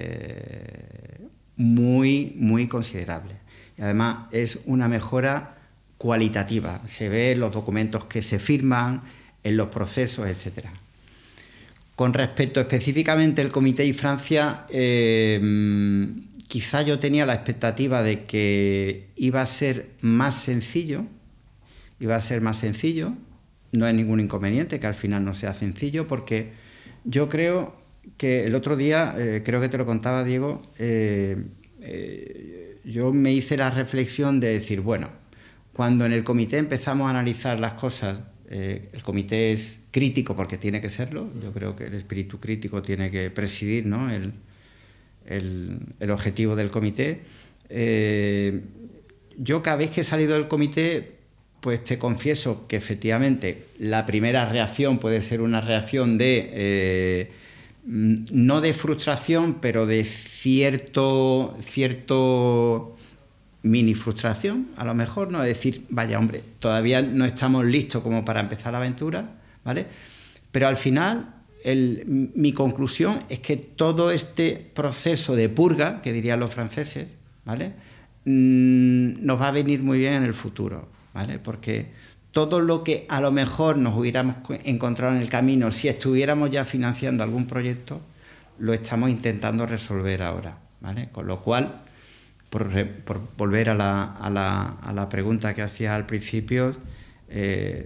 eh, muy, muy considerable. Y además es una mejora cualitativa, se ve en los documentos que se firman, en los procesos, etcétera. Con respecto específicamente al Comité y Francia, eh, quizá yo tenía la expectativa de que iba a ser más sencillo, iba a ser más sencillo, no hay ningún inconveniente que al final no sea sencillo, porque yo creo que el otro día, eh, creo que te lo contaba Diego, eh, eh, yo me hice la reflexión de decir, bueno, cuando en el comité empezamos a analizar las cosas, eh, el comité es crítico porque tiene que serlo, yo creo que el espíritu crítico tiene que presidir, ¿no?, el, el, el objetivo del comité. Eh, yo cada vez que he salido del comité, pues te confieso que efectivamente la primera reacción puede ser una reacción de, eh, no de frustración, pero de cierto, cierto mini frustración, a lo mejor, ¿no? Es decir, vaya hombre, todavía no estamos listos como para empezar la aventura, ¿vale? Pero al final, el, mi conclusión es que todo este proceso de purga, que dirían los franceses, ¿vale?, mm, nos va a venir muy bien en el futuro, ¿vale? Porque todo lo que a lo mejor nos hubiéramos encontrado en el camino, si estuviéramos ya financiando algún proyecto, lo estamos intentando resolver ahora, ¿vale? Con lo cual, por, por volver a la, a, la, a la pregunta que hacía al principio, eh,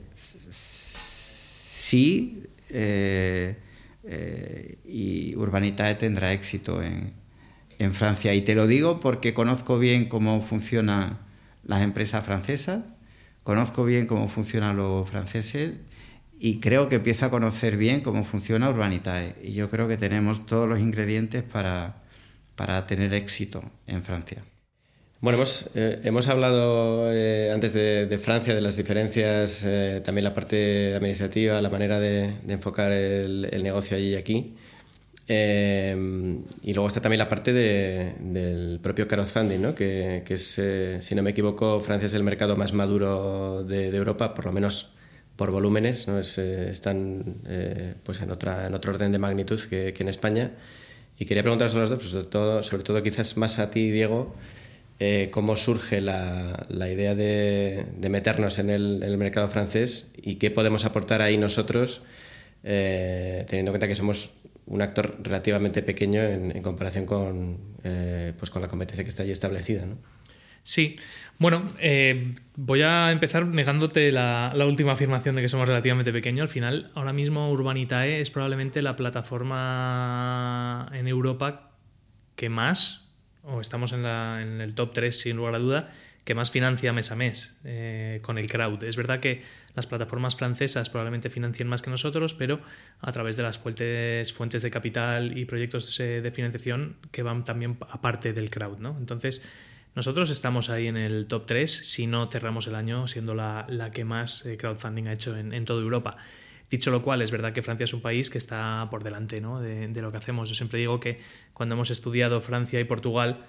sí, eh, eh, y Urbanitae tendrá éxito en, en Francia. Y te lo digo porque conozco bien cómo funcionan las empresas francesas, conozco bien cómo funcionan los franceses y creo que empiezo a conocer bien cómo funciona Urbanitae. Y yo creo que tenemos todos los ingredientes para, para tener éxito en Francia. Bueno, hemos, eh, hemos hablado eh, antes de, de Francia, de las diferencias, eh, también la parte administrativa, la manera de, de enfocar el, el negocio allí y aquí. Eh, y luego está también la parte de, del propio crowdfunding, ¿no? que, que es, eh, si no me equivoco, Francia es el mercado más maduro de, de Europa, por lo menos por volúmenes, ¿no? Es, eh, están eh, pues en, otra, en otro orden de magnitud que, que en España. Y quería preguntaros a los dos, pues sobre todo, sobre todo quizás más a ti, Diego, Eh, cómo surge la, la idea de, de meternos en el, en el mercado francés y qué podemos aportar ahí nosotros, eh, teniendo en cuenta que somos un actor relativamente pequeño en, en comparación con, eh, pues con la competencia que está allí establecida, ¿no? Sí, bueno, eh, voy a empezar negándote la, la última afirmación de que somos relativamente pequeños. Al final, ahora mismo Urbanitae es probablemente la plataforma en Europa que más, o estamos en, la, en el top tres sin lugar a duda, que más financia mes a mes eh, con el crowd. Es verdad que las plataformas francesas probablemente financien más que nosotros, pero a través de las fuentes, fuentes de capital y proyectos eh, de financiación que van también aparte del crowd, ¿no? Entonces, nosotros estamos ahí en el top tres, si no cerramos el año siendo la, la que más eh, crowdfunding ha hecho en, en toda Europa. Dicho lo cual, es verdad que Francia es un país que está por delante, ¿no? de, de lo que hacemos. Yo siempre digo que cuando hemos estudiado Francia y Portugal,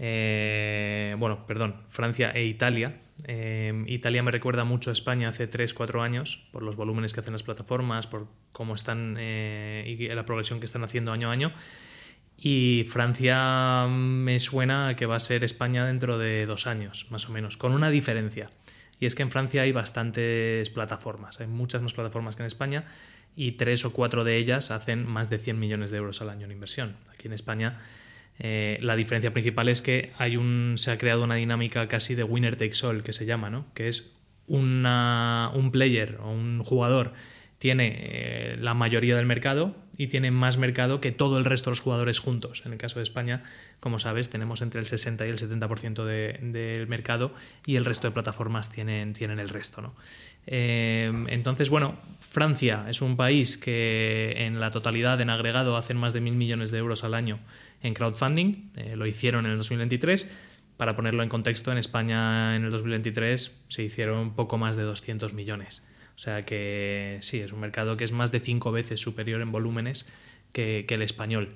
eh, bueno, perdón, Francia e Italia, eh, Italia me recuerda mucho a España hace tres cuatro años, por los volúmenes que hacen las plataformas, por cómo están eh, y la progresión que están haciendo año a año. Y Francia me suena a que va a ser España dentro de dos años, más o menos, con una diferencia. Y es que en Francia hay bastantes plataformas, hay muchas más plataformas que en España y tres o cuatro de ellas hacen más de cien millones de euros al año en inversión. Aquí en España eh, la diferencia principal es que hay un, se ha creado una dinámica casi de winner takes all, que se llama, ¿no? Que es una, un player o un jugador tiene eh, la mayoría del mercado y tiene más mercado que todo el resto de los jugadores juntos. En el caso de España, como sabes, tenemos entre el sesenta y el setenta por ciento de, del mercado y el resto de plataformas tienen, tienen el resto, ¿no? Eh, entonces, bueno, Francia es un país que en la totalidad, en agregado, hacen más de mil millones de euros al año en crowdfunding. Eh, lo hicieron en el dos mil veintitrés. Para ponerlo en contexto, en España en el dos mil veintitrés se hicieron un poco más de doscientos millones. O sea que sí, es un mercado que es más de cinco veces superior en volúmenes que, que el español.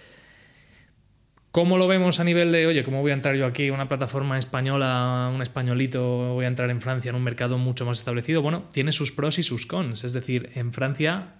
¿Cómo lo vemos a nivel de, oye, cómo voy a entrar yo aquí, una plataforma española, un españolito, voy a entrar en Francia en un mercado mucho más establecido? Bueno, tiene sus pros y sus cons. Es decir, en Francia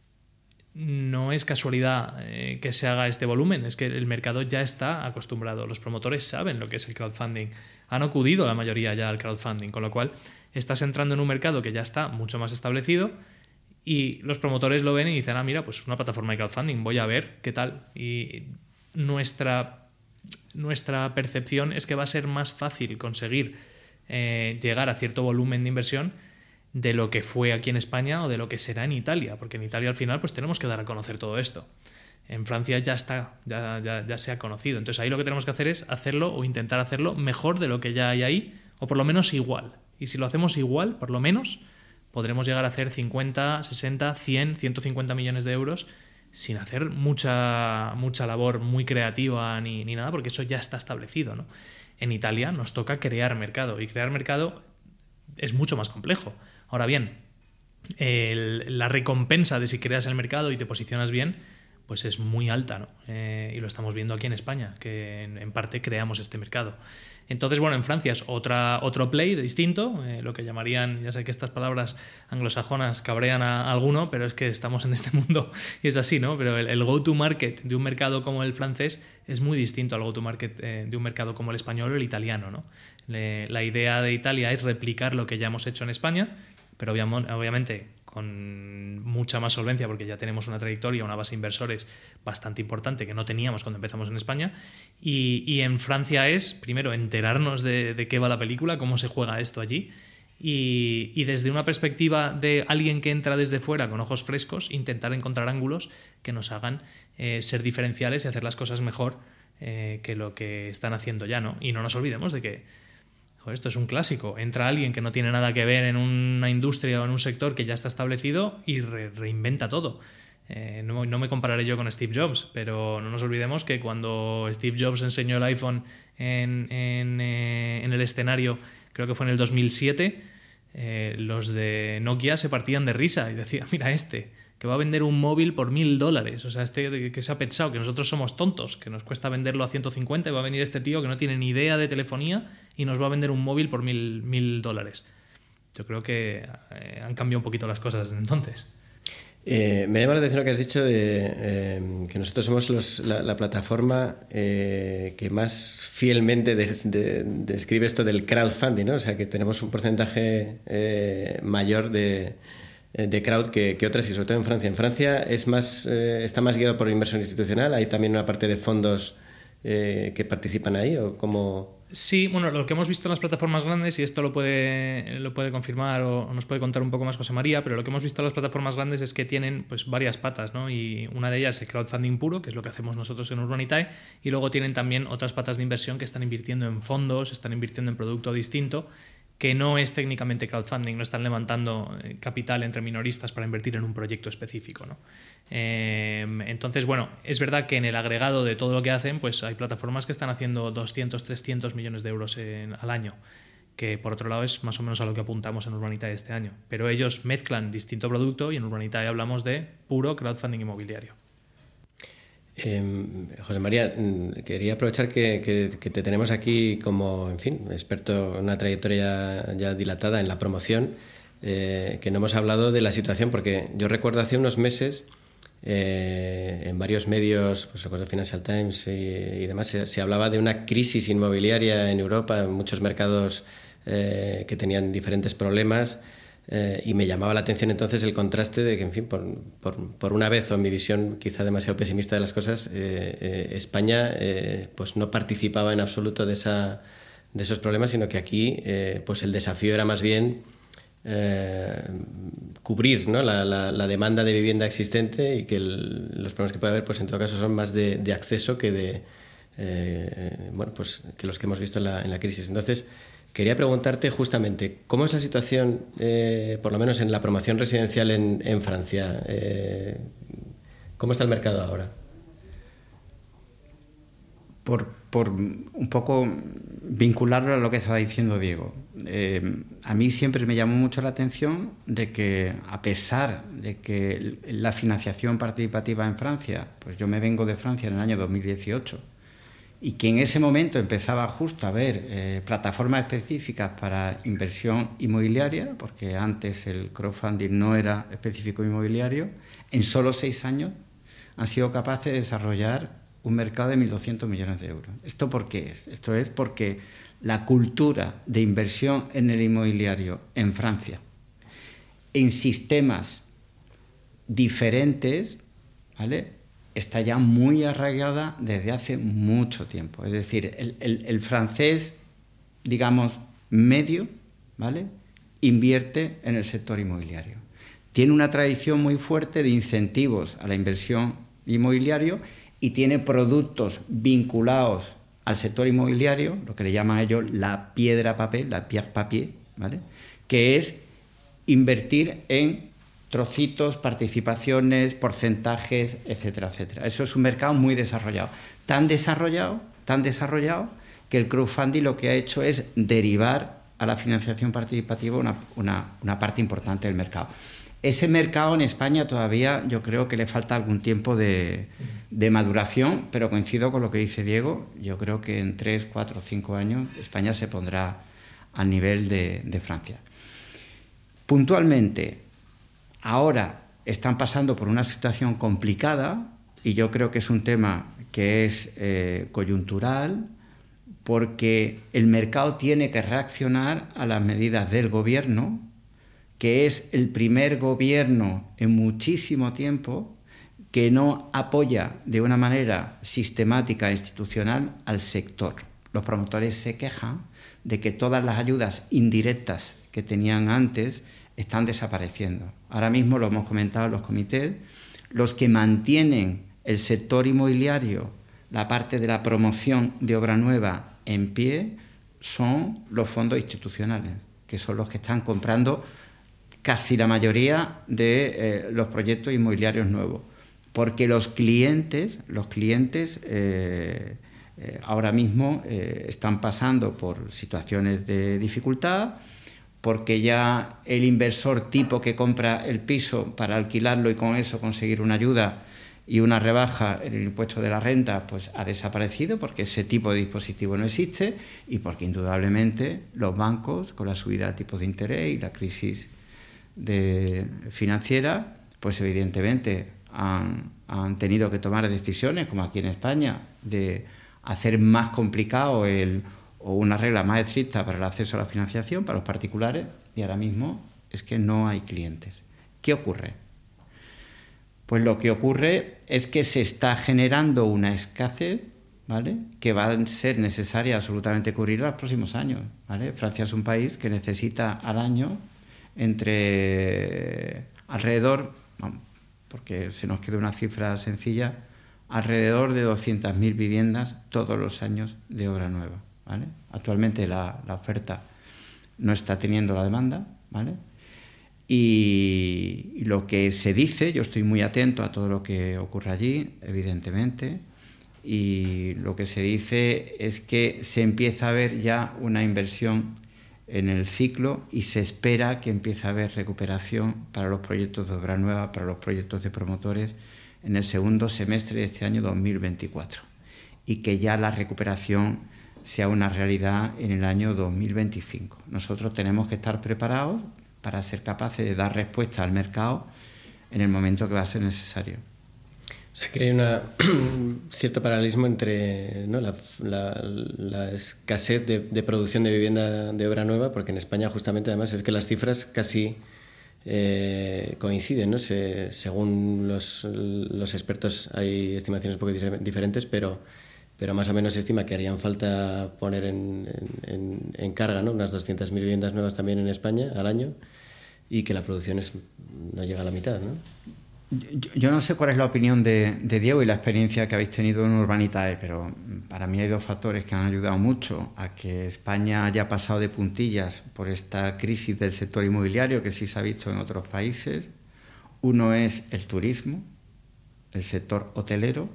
no es casualidad eh, que se haga este volumen, es que el mercado ya está acostumbrado. Los promotores saben lo que es el crowdfunding. Han acudido la mayoría ya al crowdfunding, con lo cual estás entrando en un mercado que ya está mucho más establecido y los promotores lo ven y dicen, ah, mira, pues una plataforma de crowdfunding, voy a ver qué tal. Y nuestra, nuestra percepción es que va a ser más fácil conseguir eh, llegar a cierto volumen de inversión de lo que fue aquí en España o de lo que será en Italia, porque en Italia al final pues tenemos que dar a conocer todo esto. En Francia ya está, ya, ya, ya se ha conocido. Entonces ahí lo que tenemos que hacer es hacerlo o intentar hacerlo mejor de lo que ya hay ahí, o por lo menos igual. Y si lo hacemos igual, por lo menos, podremos llegar a hacer cincuenta, sesenta, cien, ciento cincuenta millones de euros sin hacer mucha, mucha labor muy creativa ni, ni nada, porque eso ya está establecido, ¿no? En Italia nos toca crear mercado, y crear mercado es mucho más complejo. Ahora bien, el, la recompensa de si creas el mercado y te posicionas bien, pues es muy alta, ¿no? Eh, y lo estamos viendo aquí en España, que en, en parte creamos este mercado. Entonces, bueno, en Francia es otra, otro play distinto, eh, lo que llamarían, ya sé que estas palabras anglosajonas cabrean a, a alguno, pero es que estamos en este mundo y es así, ¿no? Pero el, el go-to-market de un mercado como el francés es muy distinto al go-to-market eh, de un mercado como el español o el italiano, ¿no? Le, la idea de Italia es replicar lo que ya hemos hecho en España, pero obviamente con mucha más solvencia, porque ya tenemos una trayectoria, una base de inversores bastante importante que no teníamos cuando empezamos en España. Y, y en Francia es, primero, enterarnos de, de qué va la película, cómo se juega esto allí, y, y desde una perspectiva de alguien que entra desde fuera con ojos frescos, intentar encontrar ángulos que nos hagan eh, ser diferenciales y hacer las cosas mejor eh, que lo que están haciendo ya, ¿no? Y no nos olvidemos de que esto es un clásico. Entra alguien que no tiene nada que ver en una industria o en un sector que ya está establecido y re reinventa todo. Eh, no, no me compararé yo con Steve Jobs, pero no nos olvidemos que cuando Steve Jobs enseñó el iPhone en, en, eh, en el escenario, creo que fue en el dos mil siete, eh, los de Nokia se partían de risa y decían, mira este, que va a vender un móvil por mil dólares. O sea, este que se ha pensado que nosotros somos tontos, que nos cuesta venderlo a ciento cincuenta y va a venir este tío que no tiene ni idea de telefonía y nos va a vender un móvil por mil, mil dólares. Yo creo que eh, han cambiado un poquito las cosas desde entonces. Eh, me llama la atención lo que has dicho de eh, que nosotros somos los, la, la plataforma eh, que más fielmente des, de, describe esto del crowdfunding, ¿no? O sea, que tenemos un porcentaje eh, mayor de de crowd que, que otras, y sobre todo en Francia. En Francia es más, eh, está más guiado por inversión institucional. ¿Hay también una parte de fondos eh, que participan ahí o cómo? Sí, bueno, lo que hemos visto en las plataformas grandes, y esto lo puede, lo puede confirmar o nos puede contar un poco más José María, pero lo que hemos visto en las plataformas grandes es que tienen pues varias patas, ¿no? Y una de ellas es el crowdfunding puro, que es lo que hacemos nosotros en Urbanitae, y luego tienen también otras patas de inversión que están invirtiendo en fondos, están invirtiendo en producto distinto, que no es técnicamente crowdfunding, no están levantando capital entre minoristas para invertir en un proyecto específico, ¿no? Eh, entonces, bueno, es verdad que en el agregado de todo lo que hacen, pues hay plataformas que están haciendo doscientos, trescientos millones de euros en, al año, que por otro lado es más o menos a lo que apuntamos en Urbanitae este año. Pero ellos mezclan distinto producto y en Urbanitae hablamos de puro crowdfunding inmobiliario. Eh, José María, quería aprovechar que, que, que te tenemos aquí como, en fin, experto en una trayectoria ya, ya dilatada en la promoción, eh, que no hemos hablado de la situación, porque yo recuerdo hace unos meses eh, en varios medios, pues recuerdo Financial Times y, y demás, se, se hablaba de una crisis inmobiliaria en Europa, en muchos mercados eh, que tenían diferentes problemas. Eh, y me llamaba la atención entonces el contraste de que, en fin, por, por, por una vez, o en mi visión quizá demasiado pesimista de las cosas, eh, eh, España eh, pues no participaba en absoluto de, esa, de esos problemas, sino que aquí eh, pues el desafío era más bien eh, cubrir, ¿no? la, la, la demanda de vivienda existente, y que el, los problemas que puede haber pues en todo caso son más de, de acceso que de eh, bueno, pues que los que hemos visto en la, en la crisis. Entonces, quería preguntarte justamente, ¿cómo es la situación, eh, por lo menos en la promoción residencial en, en Francia? Eh, ¿Cómo está el mercado ahora? Por, por un poco vincularlo a lo que estaba diciendo Diego. Eh, a mí siempre me llamó mucho la atención de que, a pesar de que la financiación participativa en Francia, pues yo me vengo de Francia en el año dos mil dieciocho, y que en ese momento empezaba justo a haber eh, plataformas específicas para inversión inmobiliaria, porque antes el crowdfunding no era específico inmobiliario, en solo seis años han sido capaces de desarrollar un mercado de mil doscientos millones de euros. ¿Esto por qué es? Esto es porque la cultura de inversión en el inmobiliario en Francia, en sistemas diferentes, ¿vale?, está ya muy arraigada desde hace mucho tiempo. Es decir, el, el, el francés, digamos, medio, ¿vale?, invierte en el sector inmobiliario. Tiene una tradición muy fuerte de incentivos a la inversión inmobiliaria y tiene productos vinculados al sector inmobiliario, lo que le llaman ellos la piedra papel, la pierre papier, ¿vale?, que es invertir en trocitos, participaciones, porcentajes, etcétera, etcétera. Eso es un mercado muy desarrollado. Tan desarrollado, tan desarrollado, que el crowdfunding lo que ha hecho es derivar a la financiación participativa una, una, una parte importante del mercado. Ese mercado en España todavía yo creo que le falta algún tiempo de, de maduración, pero coincido con lo que dice Diego. Yo creo que en tres, cuatro, cinco años España se pondrá al nivel de, de Francia. Puntualmente, ahora están pasando por una situación complicada, y yo creo que es un tema que es eh, coyuntural, porque el mercado tiene que reaccionar a las medidas del gobierno, que es el primer gobierno en muchísimo tiempo que no apoya de una manera sistemática e institucional al sector. Los promotores se quejan de que todas las ayudas indirectas que tenían antes están desapareciendo. Ahora mismo, lo hemos comentado en los comités, los que mantienen el sector inmobiliario, la parte de la promoción de obra nueva en pie, son los fondos institucionales, que son los que están comprando casi la mayoría de eh, los proyectos inmobiliarios nuevos. Porque los clientes, los clientes eh, eh, ahora mismo eh, están pasando por situaciones de dificultad, porque ya el inversor tipo que compra el piso para alquilarlo y con eso conseguir una ayuda y una rebaja en el impuesto de la renta, pues ha desaparecido, porque ese tipo de dispositivo no existe, y porque indudablemente los bancos, con la subida de tipos de interés y la crisis de financiera, pues evidentemente han, han tenido que tomar decisiones, como aquí en España, de hacer más complicado el o una regla más estricta para el acceso a la financiación para los particulares, y ahora mismo es que no hay clientes. ¿Qué ocurre? Pues lo que ocurre es que se está generando una escasez, ¿vale?, que va a ser necesaria absolutamente cubrir en los próximos años, ¿vale? Francia es un país que necesita al año entre alrededor, porque se nos queda una cifra sencilla, alrededor de doscientas mil viviendas todos los años de obra nueva, ¿vale? Actualmente la, la oferta no está teniendo la demanda, ¿vale? Y, y lo que se dice, yo estoy muy atento a todo lo que ocurre allí, evidentemente, y lo que se dice es que se empieza a ver ya una inversión en el ciclo y se espera que empiece a haber recuperación para los proyectos de obra nueva, para los proyectos de promotores en el segundo semestre de este año dos mil veinticuatro, y que ya la recuperación sea una realidad en el año dos mil veinticinco. Nosotros tenemos que estar preparados para ser capaces de dar respuesta al mercado en el momento que va a ser necesario. O sea, que hay una, un cierto paralelismo entre, ¿no?, la, la, la escasez de, de producción de vivienda de obra nueva, porque en España justamente además es que las cifras casi eh, coinciden, ¿no? Se, según los, los expertos hay estimaciones un poco diferentes, pero, pero más o menos se estima que harían falta poner en, en, en carga, ¿no?, unas doscientas mil viviendas nuevas también en España al año, y que la producción es, no llega a la mitad, ¿no? Yo, yo no sé cuál es la opinión de, de Diego y la experiencia que habéis tenido en Urbanitae, pero para mí hay dos factores que han ayudado mucho a que España haya pasado de puntillas por esta crisis del sector inmobiliario que sí se ha visto en otros países. Uno es el turismo, el sector hotelero.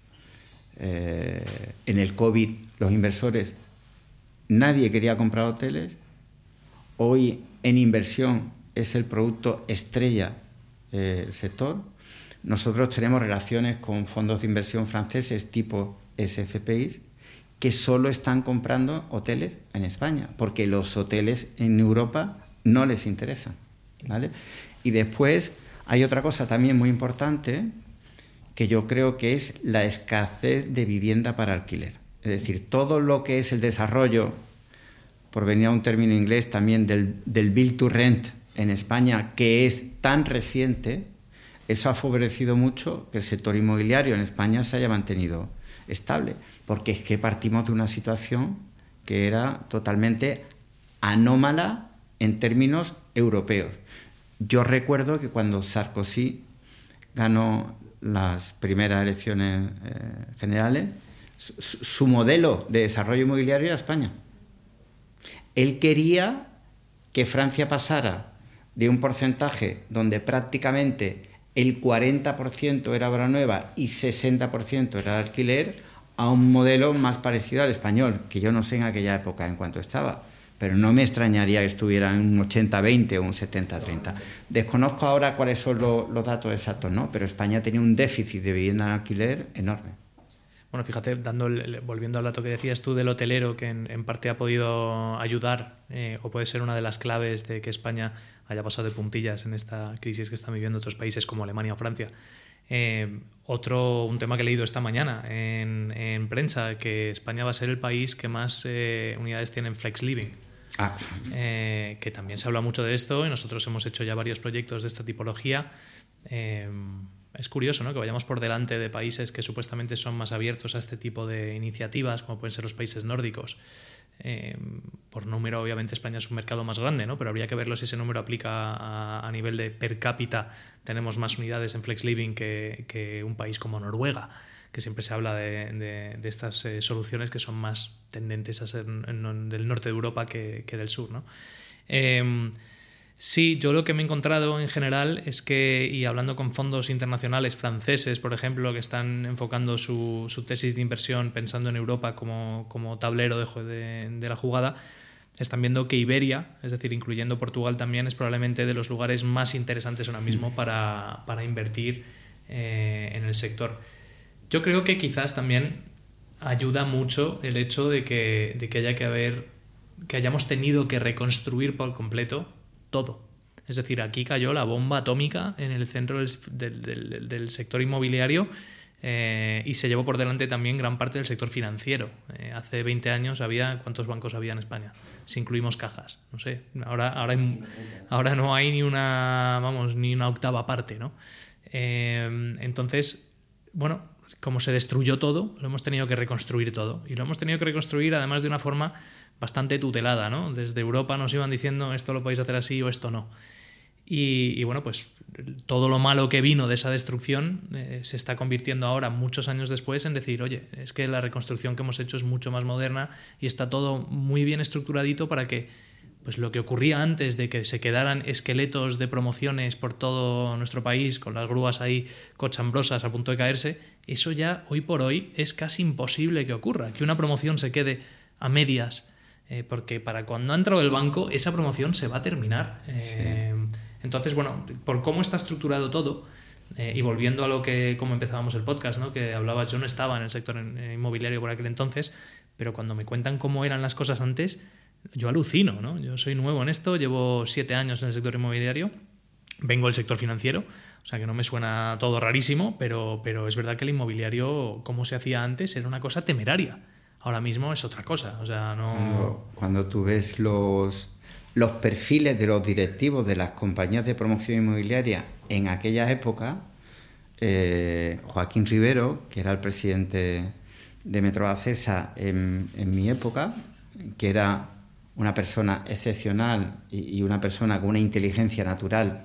Eh, en el COVID los inversores, nadie quería comprar hoteles. Hoy en inversión es el producto estrella del sector. Nosotros tenemos relaciones con fondos de inversión franceses tipo S F P I que solo están comprando hoteles en España, porque los hoteles en Europa no les interesan, ¿vale? Y después hay otra cosa también muy importante, que yo creo que es la escasez de vivienda para alquiler. Es decir, todo lo que es el desarrollo, por venir a un término inglés también, del, del build to rent en España, que es tan reciente, eso ha favorecido mucho que el sector inmobiliario en España se haya mantenido estable, porque es que partimos de una situación que era totalmente anómala en términos europeos. Yo recuerdo que cuando Sarkozy ganó las primeras elecciones eh, generales, su, su modelo de desarrollo inmobiliario era España. Él quería que Francia pasara de un porcentaje donde prácticamente el cuarenta por ciento era obra nueva y sesenta por ciento era alquiler, a un modelo más parecido al español, que yo no sé en aquella época en cuánto estaba, pero no me extrañaría que estuviera en un ochenta veinte o un setenta treinta. Desconozco ahora cuáles son los, los datos exactos, ¿no? Pero España tenía un déficit de vivienda en alquiler enorme. Bueno, fíjate, dando el, volviendo al dato que decías tú del hotelero, que en, en parte ha podido ayudar eh, o puede ser una de las claves de que España haya pasado de puntillas en esta crisis que están viviendo otros países como Alemania o Francia. Eh, otro, un tema que he leído esta mañana en, en prensa, que España va a ser el país que más eh, unidades tiene en Flex Living. Ah. Eh, que también se habla mucho de esto y nosotros hemos hecho ya varios proyectos de esta tipología. Eh, es curioso, ¿no?, que vayamos por delante de países que supuestamente son más abiertos a este tipo de iniciativas, como pueden ser los países nórdicos. Eh, por número, obviamente España es un mercado más grande, ¿no?, pero habría que verlo si ese número aplica a, a nivel de per cápita. Tenemos más unidades en Flex Living que, que un país como Noruega, que siempre se habla de, de, de estas eh, soluciones que son más tendentes a ser en, en, del norte de Europa que, que del sur, ¿no? Eh, Sí, yo lo que me he encontrado en general es que, y hablando con fondos internacionales franceses, por ejemplo, que están enfocando su, su tesis de inversión pensando en Europa como, como tablero de, de, de la jugada, están viendo que Iberia, es decir, incluyendo Portugal también, es probablemente de los lugares más interesantes ahora mismo para, para invertir eh, en el sector. Yo creo que quizás también ayuda mucho el hecho de que, de que haya que haber, que hayamos tenido que reconstruir por completo todo. Es decir, aquí cayó la bomba atómica en el centro del, del, del, del sector inmobiliario Eh, y se llevó por delante también gran parte del sector financiero. Eh, hace veinte años había, ¿cuántos bancos había en España? Si incluimos cajas, no sé. Ahora, ahora, hay, ahora no hay ni una, vamos, ni una octava parte, ¿no? Eh, entonces, bueno, como se destruyó todo, lo hemos tenido que reconstruir todo. Y lo hemos tenido que reconstruir además de una forma bastante tutelada, ¿no? Desde Europa nos iban diciendo esto lo podéis hacer así o esto no. Y, y bueno, pues todo lo malo que vino de esa destrucción eh, se está convirtiendo ahora, muchos años después, en decir, oye, es que la reconstrucción que hemos hecho es mucho más moderna y está todo muy bien estructuradito para que pues lo que ocurría antes de que se quedaran esqueletos de promociones por todo nuestro país, con las grúas ahí cochambrosas a punto de caerse, eso ya hoy por hoy es casi imposible que ocurra, que una promoción se quede a medias, eh, porque para cuando ha entrado el banco esa promoción se va a terminar. Eh, sí. Entonces, bueno, por cómo está estructurado todo, eh, y volviendo a lo que, como empezábamos el podcast, ¿no? Que hablabas, yo no estaba en el sector inmobiliario por aquel entonces, pero cuando me cuentan cómo eran las cosas antes, yo alucino, ¿no? Yo soy nuevo en esto, llevo siete años en el sector inmobiliario, vengo del sector financiero, o sea que no me suena todo rarísimo, pero, pero es verdad que el inmobiliario, como se hacía antes, era una cosa temeraria. Ahora mismo es otra cosa, o sea, no... Cuando, cuando tú ves los... los perfiles de los directivos de las compañías de promoción inmobiliaria en aquella época, eh, Joaquín Rivero, que era el presidente de Metrovacesa en, en mi época, que era una persona excepcional y, y una persona con una inteligencia natural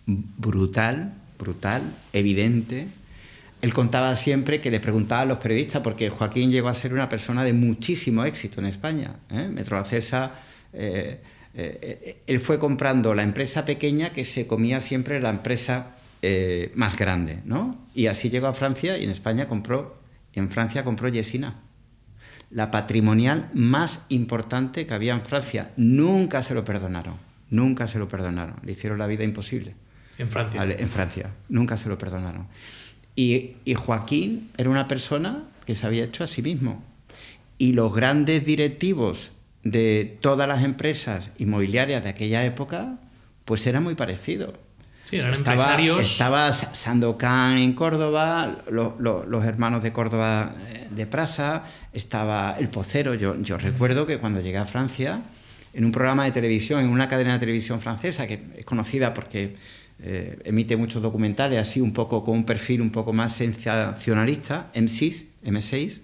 brutal, brutal, evidente. Él contaba siempre que le preguntaba a los periodistas, porque Joaquín llegó a ser una persona de muchísimo éxito en España, ¿eh? Metrovacesa... Eh, Eh, él fue comprando la empresa pequeña que se comía siempre la empresa eh, más grande, ¿no? Y así llegó a Francia y en España compró, en Francia compró Yesina, la patrimonial más importante que había en Francia. Nunca se lo perdonaron, nunca se lo perdonaron, le hicieron la vida imposible. En Francia. Vale, en Francia, nunca se lo perdonaron. Y, y Joaquín era una persona que se había hecho a sí mismo. Y los grandes directivos de todas las empresas inmobiliarias de aquella época, pues era muy parecido. Sí, eran estaba, empresarios... Estaba Sandokan en Córdoba, lo, lo, los hermanos de Córdoba de Prasa, estaba El Pocero. Yo, yo recuerdo que cuando llegué a Francia, en un programa de televisión, en una cadena de televisión francesa, que es conocida porque eh, emite muchos documentales, así un poco con un perfil un poco más sensacionalista, M seis, M seis,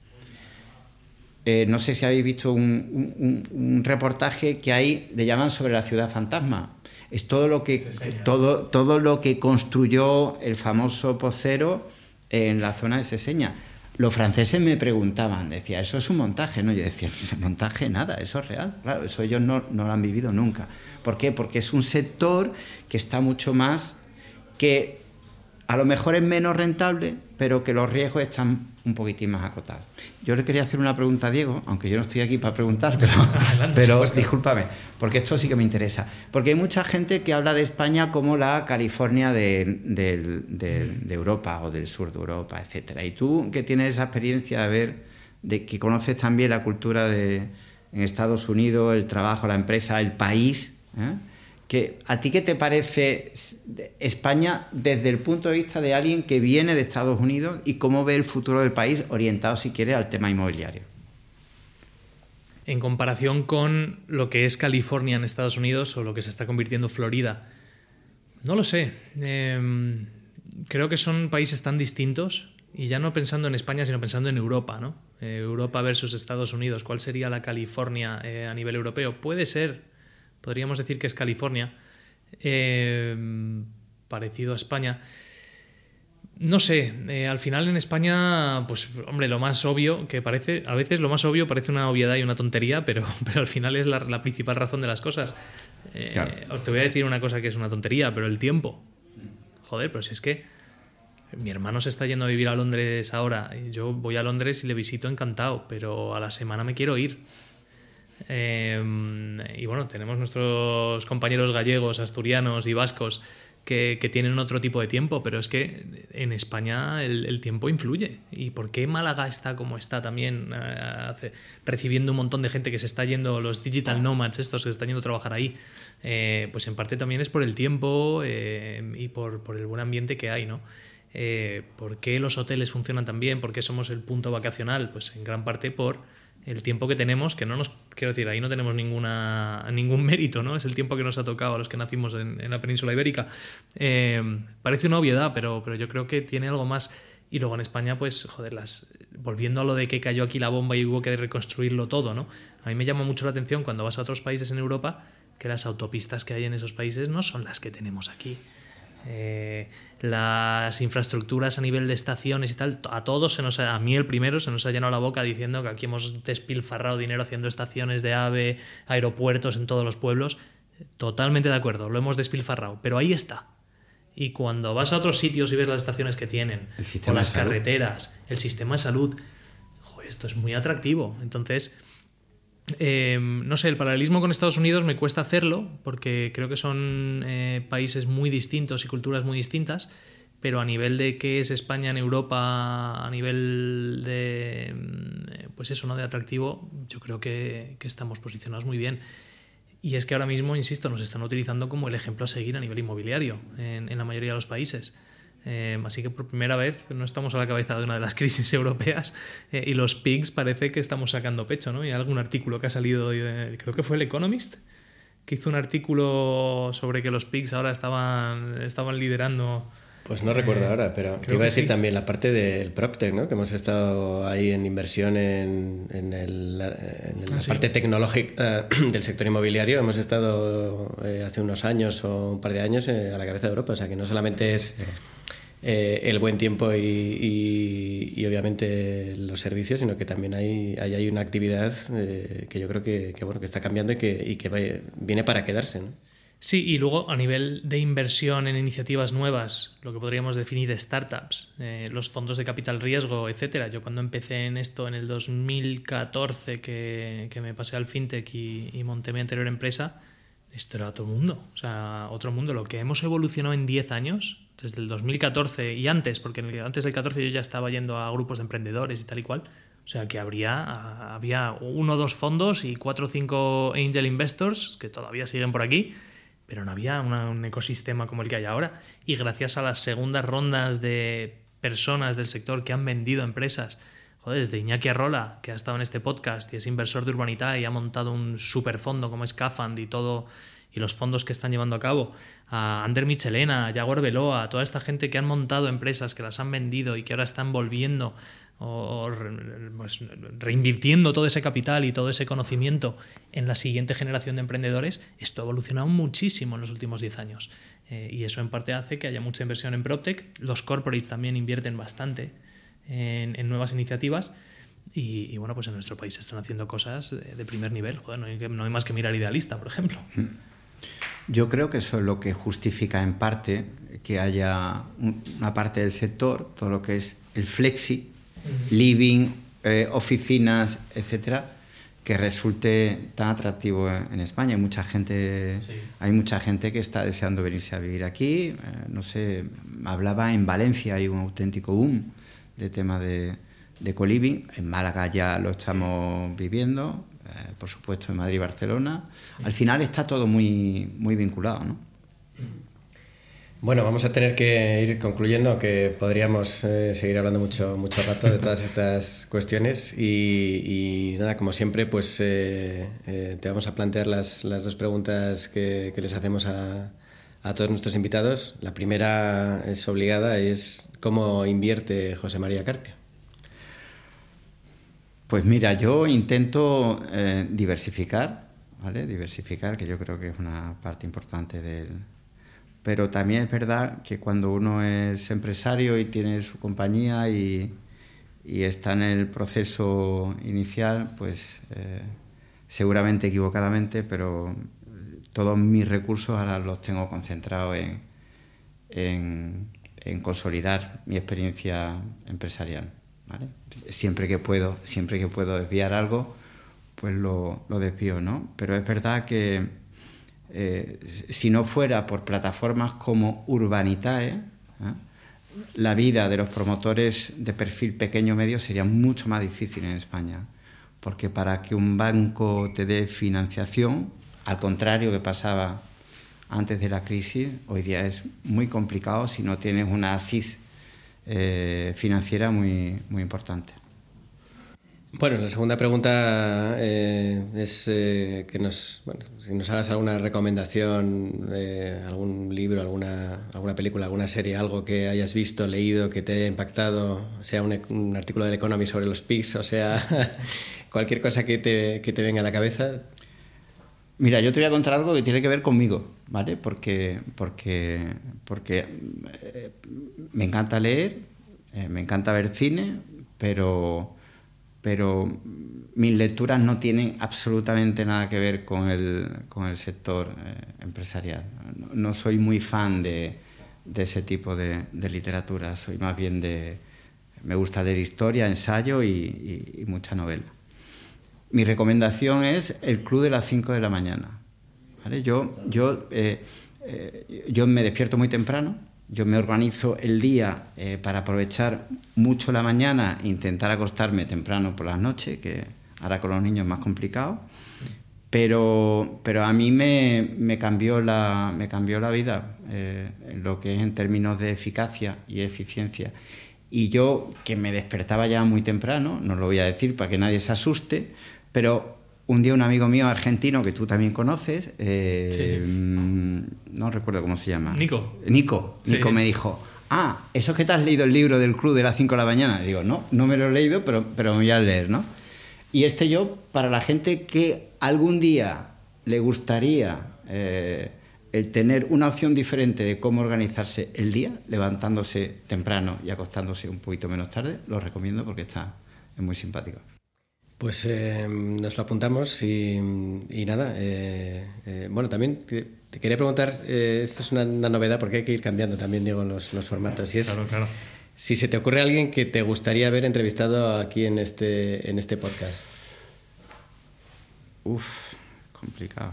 Eh, no sé si habéis visto un, un, un reportaje que hay, le llaman sobre la ciudad fantasma. Es todo lo que, todo, todo lo que construyó el famoso Pocero en la zona de Seseña. Los franceses me preguntaban, decía, ¿eso es un montaje? No, yo decía, no es montaje nada, eso es real. Claro, eso ellos no, no lo han vivido nunca. ¿Por qué? Porque es un sector que está mucho más, que a lo mejor es menos rentable, pero que los riesgos están un poquitín más acotados. Yo le quería hacer una pregunta a Diego, aunque yo no estoy aquí para preguntar, pero, pero discúlpame, porque esto sí que me interesa. Porque hay mucha gente que habla de España como la California de, de, de, de Europa o del sur de Europa, etcétera. Y tú, que tienes esa experiencia de ver, de que conoces también la cultura de en Estados Unidos, el trabajo, la empresa, el país, ¿eh? Que, ¿a ti qué te parece España desde el punto de vista de alguien que viene de Estados Unidos y cómo ve el futuro del país orientado, si quiere, al tema inmobiliario? En comparación con lo que es California en Estados Unidos o lo que se está convirtiendo Florida, no lo sé. Eh, creo que son países tan distintos, y ya no pensando en España, sino pensando en Europa, ¿no? Eh, Europa versus Estados Unidos. ¿Cuál sería la California eh, a nivel europeo? Puede ser... Podríamos decir que es California, eh, parecido a España. No sé, eh, al final en España, pues hombre, lo más obvio que parece, a veces lo más obvio parece una obviedad y una tontería, pero, pero al final es la, la principal razón de las cosas. Eh, claro. Te voy a decir una cosa que es una tontería, pero el tiempo. Joder, pero si es que mi hermano se está yendo a vivir a Londres ahora, y yo voy a Londres y le visito encantado, pero a la semana me quiero ir. Eh, y bueno, tenemos nuestros compañeros gallegos, asturianos y vascos que, que tienen otro tipo de tiempo, pero es que en España el, el tiempo influye. ¿Y por qué Málaga está como está también, eh, hace, recibiendo un montón de gente que se está yendo, los digital nomads estos que se están yendo a trabajar ahí? Eh, pues en parte también es por el tiempo eh, y por, por el buen ambiente que hay, ¿no? Eh, ¿Por qué los hoteles funcionan tan bien? ¿Por qué somos el punto vacacional? Pues en gran parte por el tiempo que tenemos, que no nos, quiero decir, ahí no tenemos ninguna, ningún mérito, ¿no? Es el tiempo que nos ha tocado a los que nacimos en, en la península ibérica. Eh, parece una obviedad, pero, pero yo creo que tiene algo más. Y luego en España, pues, joder, las, volviendo a lo de que cayó aquí la bomba y hubo que reconstruirlo todo, ¿no? A mí me llama mucho la atención cuando vas a otros países en Europa que las autopistas que hay en esos países no son las que tenemos aquí. Eh, las infraestructuras a nivel de estaciones y tal, a todos se nos ha, a mí el primero se nos ha llenado la boca diciendo que aquí hemos despilfarrado dinero haciendo estaciones de AVE, aeropuertos en todos los pueblos. Totalmente de acuerdo, lo hemos despilfarrado, pero ahí está. Y cuando vas a otros sitios y ves las estaciones que tienen, o las carreteras, el sistema de salud, joder, esto es muy atractivo. Entonces, Eh, no sé, el paralelismo con Estados Unidos me cuesta hacerlo porque creo que son eh, países muy distintos y culturas muy distintas, pero a nivel de qué es España en Europa, a nivel de, pues eso, ¿no?, de atractivo, yo creo que, que estamos posicionados muy bien. Y es que ahora mismo, insisto, nos están utilizando como el ejemplo a seguir a nivel inmobiliario en, en la mayoría de los países. Eh, así que por primera vez no estamos a la cabeza de una de las crisis europeas eh, y los P I Gs parece que estamos sacando pecho, ¿no? Y hay algún artículo que ha salido, eh, creo que fue el Economist, que hizo un artículo sobre que los P I Gs ahora estaban, estaban liderando. Pues no eh, recuerdo ahora, pero te iba a decir sí. También la parte del PropTech, ¿no? Que hemos estado ahí en inversión en, en, el, en la ah, sí. parte tecnológica uh, del sector inmobiliario. Hemos estado eh, hace unos años o un par de años eh, a la cabeza de Europa, o sea que no solamente es... Sí. Eh, el buen tiempo y, y, y obviamente los servicios, sino que también hay, hay, hay una actividad eh, que yo creo que, que, bueno, que está cambiando y que, y que va, viene para quedarse, ¿no? Sí, y luego a nivel de inversión en iniciativas nuevas, lo que podríamos definir startups, eh, los fondos de capital riesgo, etcétera. Yo cuando empecé en esto en el dos mil catorce, que, que me pasé al fintech y, y monté mi anterior empresa, esto era otro mundo, o sea, otro mundo. Lo que hemos evolucionado en diez años, desde el dos mil catorce y antes, porque antes del catorce yo ya estaba yendo a grupos de emprendedores y tal y cual, o sea, que habría, había uno o dos fondos y cuatro o cinco angel investors, que todavía siguen por aquí, pero no había una, un ecosistema como el que hay ahora. Y gracias a las segundas rondas de personas del sector que han vendido empresas, joder, desde Iñaki Arrola, que ha estado en este podcast y es inversor de Urbanitae y ha montado un superfondo como es Cafand y todo, y los fondos que están llevando a cabo, a Ander Michelena, a Yaguar Beloa, a toda esta gente que han montado empresas, que las han vendido y que ahora están volviendo o pues, reinvirtiendo todo ese capital y todo ese conocimiento en la siguiente generación de emprendedores, esto ha evolucionado muchísimo en los últimos diez años. Eh, y eso en parte hace que haya mucha inversión en PropTech. Los corporates también invierten bastante en, en nuevas iniciativas. Y, y bueno, pues en nuestro país se están haciendo cosas de, de primer nivel. Joder, no hay, que, no hay más que mirar Idealista, por ejemplo. Yo creo que eso es lo que justifica en parte que haya una parte del sector, todo lo que es el flexi, uh-huh. living, eh, oficinas, etcétera, que resulte tan atractivo en España. Hay mucha gente, sí. hay mucha gente que está deseando venirse a vivir aquí. Eh, no sé, hablaba en Valencia, hay un auténtico boom de tema de, de co-living. En Málaga ya lo estamos viviendo. Eh, por supuesto en Madrid y Barcelona. Al final está todo muy, muy vinculado, ¿no? Bueno, vamos a tener que ir concluyendo, aunque podríamos eh, seguir hablando mucho, mucho rato de todas estas cuestiones y, y nada, como siempre, pues eh, eh, te vamos a plantear las, las dos preguntas que, que les hacemos a, a todos nuestros invitados. La primera es obligada, es ¿cómo invierte José María Carpio? Pues mira, yo intento eh, diversificar, ¿vale? Diversificar, que yo creo que es una parte importante del... Pero también es verdad que cuando uno es empresario y tiene su compañía y, y está en el proceso inicial, pues eh, seguramente equivocadamente, pero todos mis recursos ahora los tengo concentrados en, en, en consolidar mi experiencia empresarial. ¿Vale? Siempre que puedo, siempre que puedo desviar algo, pues lo, lo desvío, ¿no? Pero es verdad que eh, si no fuera por plataformas como Urbanitae, ¿eh? la vida de los promotores de perfil pequeño-medio sería mucho más difícil en España, porque para que un banco te dé financiación, al contrario que pasaba antes de la crisis, hoy día es muy complicado si no tienes una A S I S eh, financiera muy, muy importante. Bueno, la segunda pregunta eh, es eh, que nos, bueno, si nos hagas alguna recomendación, eh, algún libro, alguna, alguna película, alguna serie, algo que hayas visto, leído, que te haya impactado, sea un, un artículo del Economy sobre los P I Cs, o sea, cualquier cosa que te, que te venga a la cabeza. Mira, yo te voy a contar algo que tiene que ver conmigo, ¿vale? Porque, porque, porque eh, me encanta leer, eh, me encanta ver cine, pero... pero mis lecturas no tienen absolutamente nada que ver con el, con el sector eh, empresarial. No, no soy muy fan de, de ese tipo de, de literatura, soy más bien de... Me gusta leer historia, ensayo y, y, y mucha novela. Mi recomendación es El Club de las cinco de la mañana. ¿Vale? Yo, yo, eh, eh, yo me despierto muy temprano. Yo me organizo el día eh, para aprovechar mucho la mañana e intentar acostarme temprano por las noches, que ahora con los niños es más complicado, pero, pero a mí me, me, cambió, la, me cambió la vida, eh, en lo que es en términos de eficacia y eficiencia. Y yo, que me despertaba ya muy temprano, no lo voy a decir para que nadie se asuste, pero... Un día un amigo mío argentino, que tú también conoces, eh, sí. no recuerdo cómo se llama. Nico. Nico, Nico sí. Me dijo, ah, ¿eso es que te has leído el libro del Club de las cinco de la mañana? Y digo, no, no me lo he leído, pero, pero me voy a leer, ¿no? Y este yo, para la gente que algún día le gustaría eh, el tener una opción diferente de cómo organizarse el día, levantándose temprano y acostándose un poquito menos tarde, lo recomiendo porque está, es muy simpático. Pues eh, nos lo apuntamos y, y nada, eh, eh, bueno, también te, te quería preguntar, eh, esto es una, una novedad porque hay que ir cambiando también, Diego, los, los formatos. Y es, claro, claro. Si se te ocurre alguien que te gustaría haber entrevistado aquí en este, en este podcast. Uf, complicado.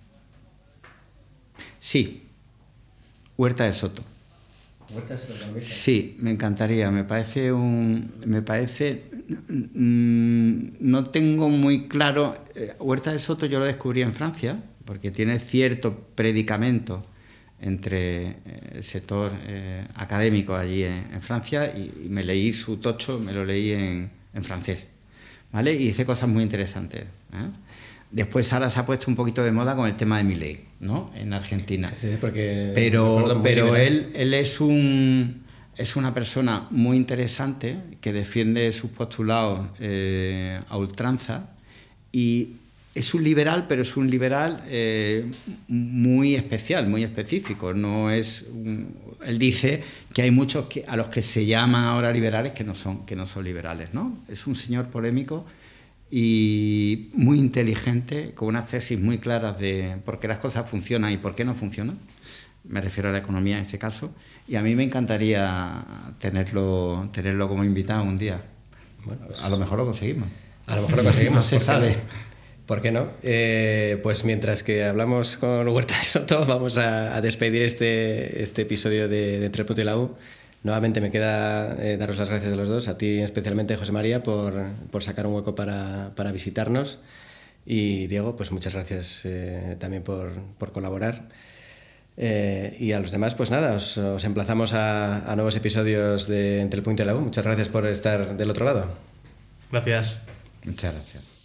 Sí, Huerta de Soto. Huerta de Soto también. Sí, me encantaría. Me parece un, me parece, mmm, no tengo muy claro. Eh, Huerta de Soto yo lo descubrí en Francia porque tiene cierto predicamento entre eh, el sector eh, académico allí en, en Francia y, y me leí su tocho, me lo leí en, en francés, ¿vale? Y hice cosas muy interesantes, ¿eh? Después ahora se ha puesto un poquito de moda con el tema de Milei, ¿no? En Argentina. Sí, porque pero pero él, él es un es una persona muy interesante que defiende sus postulados eh, a ultranza y es un liberal, pero es un liberal eh, muy especial, muy específico. No es un, él dice que hay muchos que, a los que se llaman ahora liberales que no son que no son liberales, ¿no? Es un señor polémico y muy inteligente, con unas tesis muy claras de por qué las cosas funcionan y por qué no funcionan. Me refiero a la economía en este caso. Y a mí me encantaría tenerlo, tenerlo como invitado un día. Bueno, pues, a lo mejor lo conseguimos. A lo mejor lo conseguimos. No se sabe. No? ¿Por qué no? Eh, pues mientras que hablamos con Huerta de Soto, vamos a, a despedir este, este episodio de, de Entre el Punto y la U. Nuevamente me queda eh, daros las gracias a los dos, a ti especialmente, José María, por, por sacar un hueco para, para visitarnos. Y Diego, pues muchas gracias eh, también por, por colaborar. Eh, y a los demás, pues nada, os, os emplazamos a, a nuevos episodios de Entre el Punto y la U. Muchas gracias por estar del otro lado. Gracias. Muchas gracias.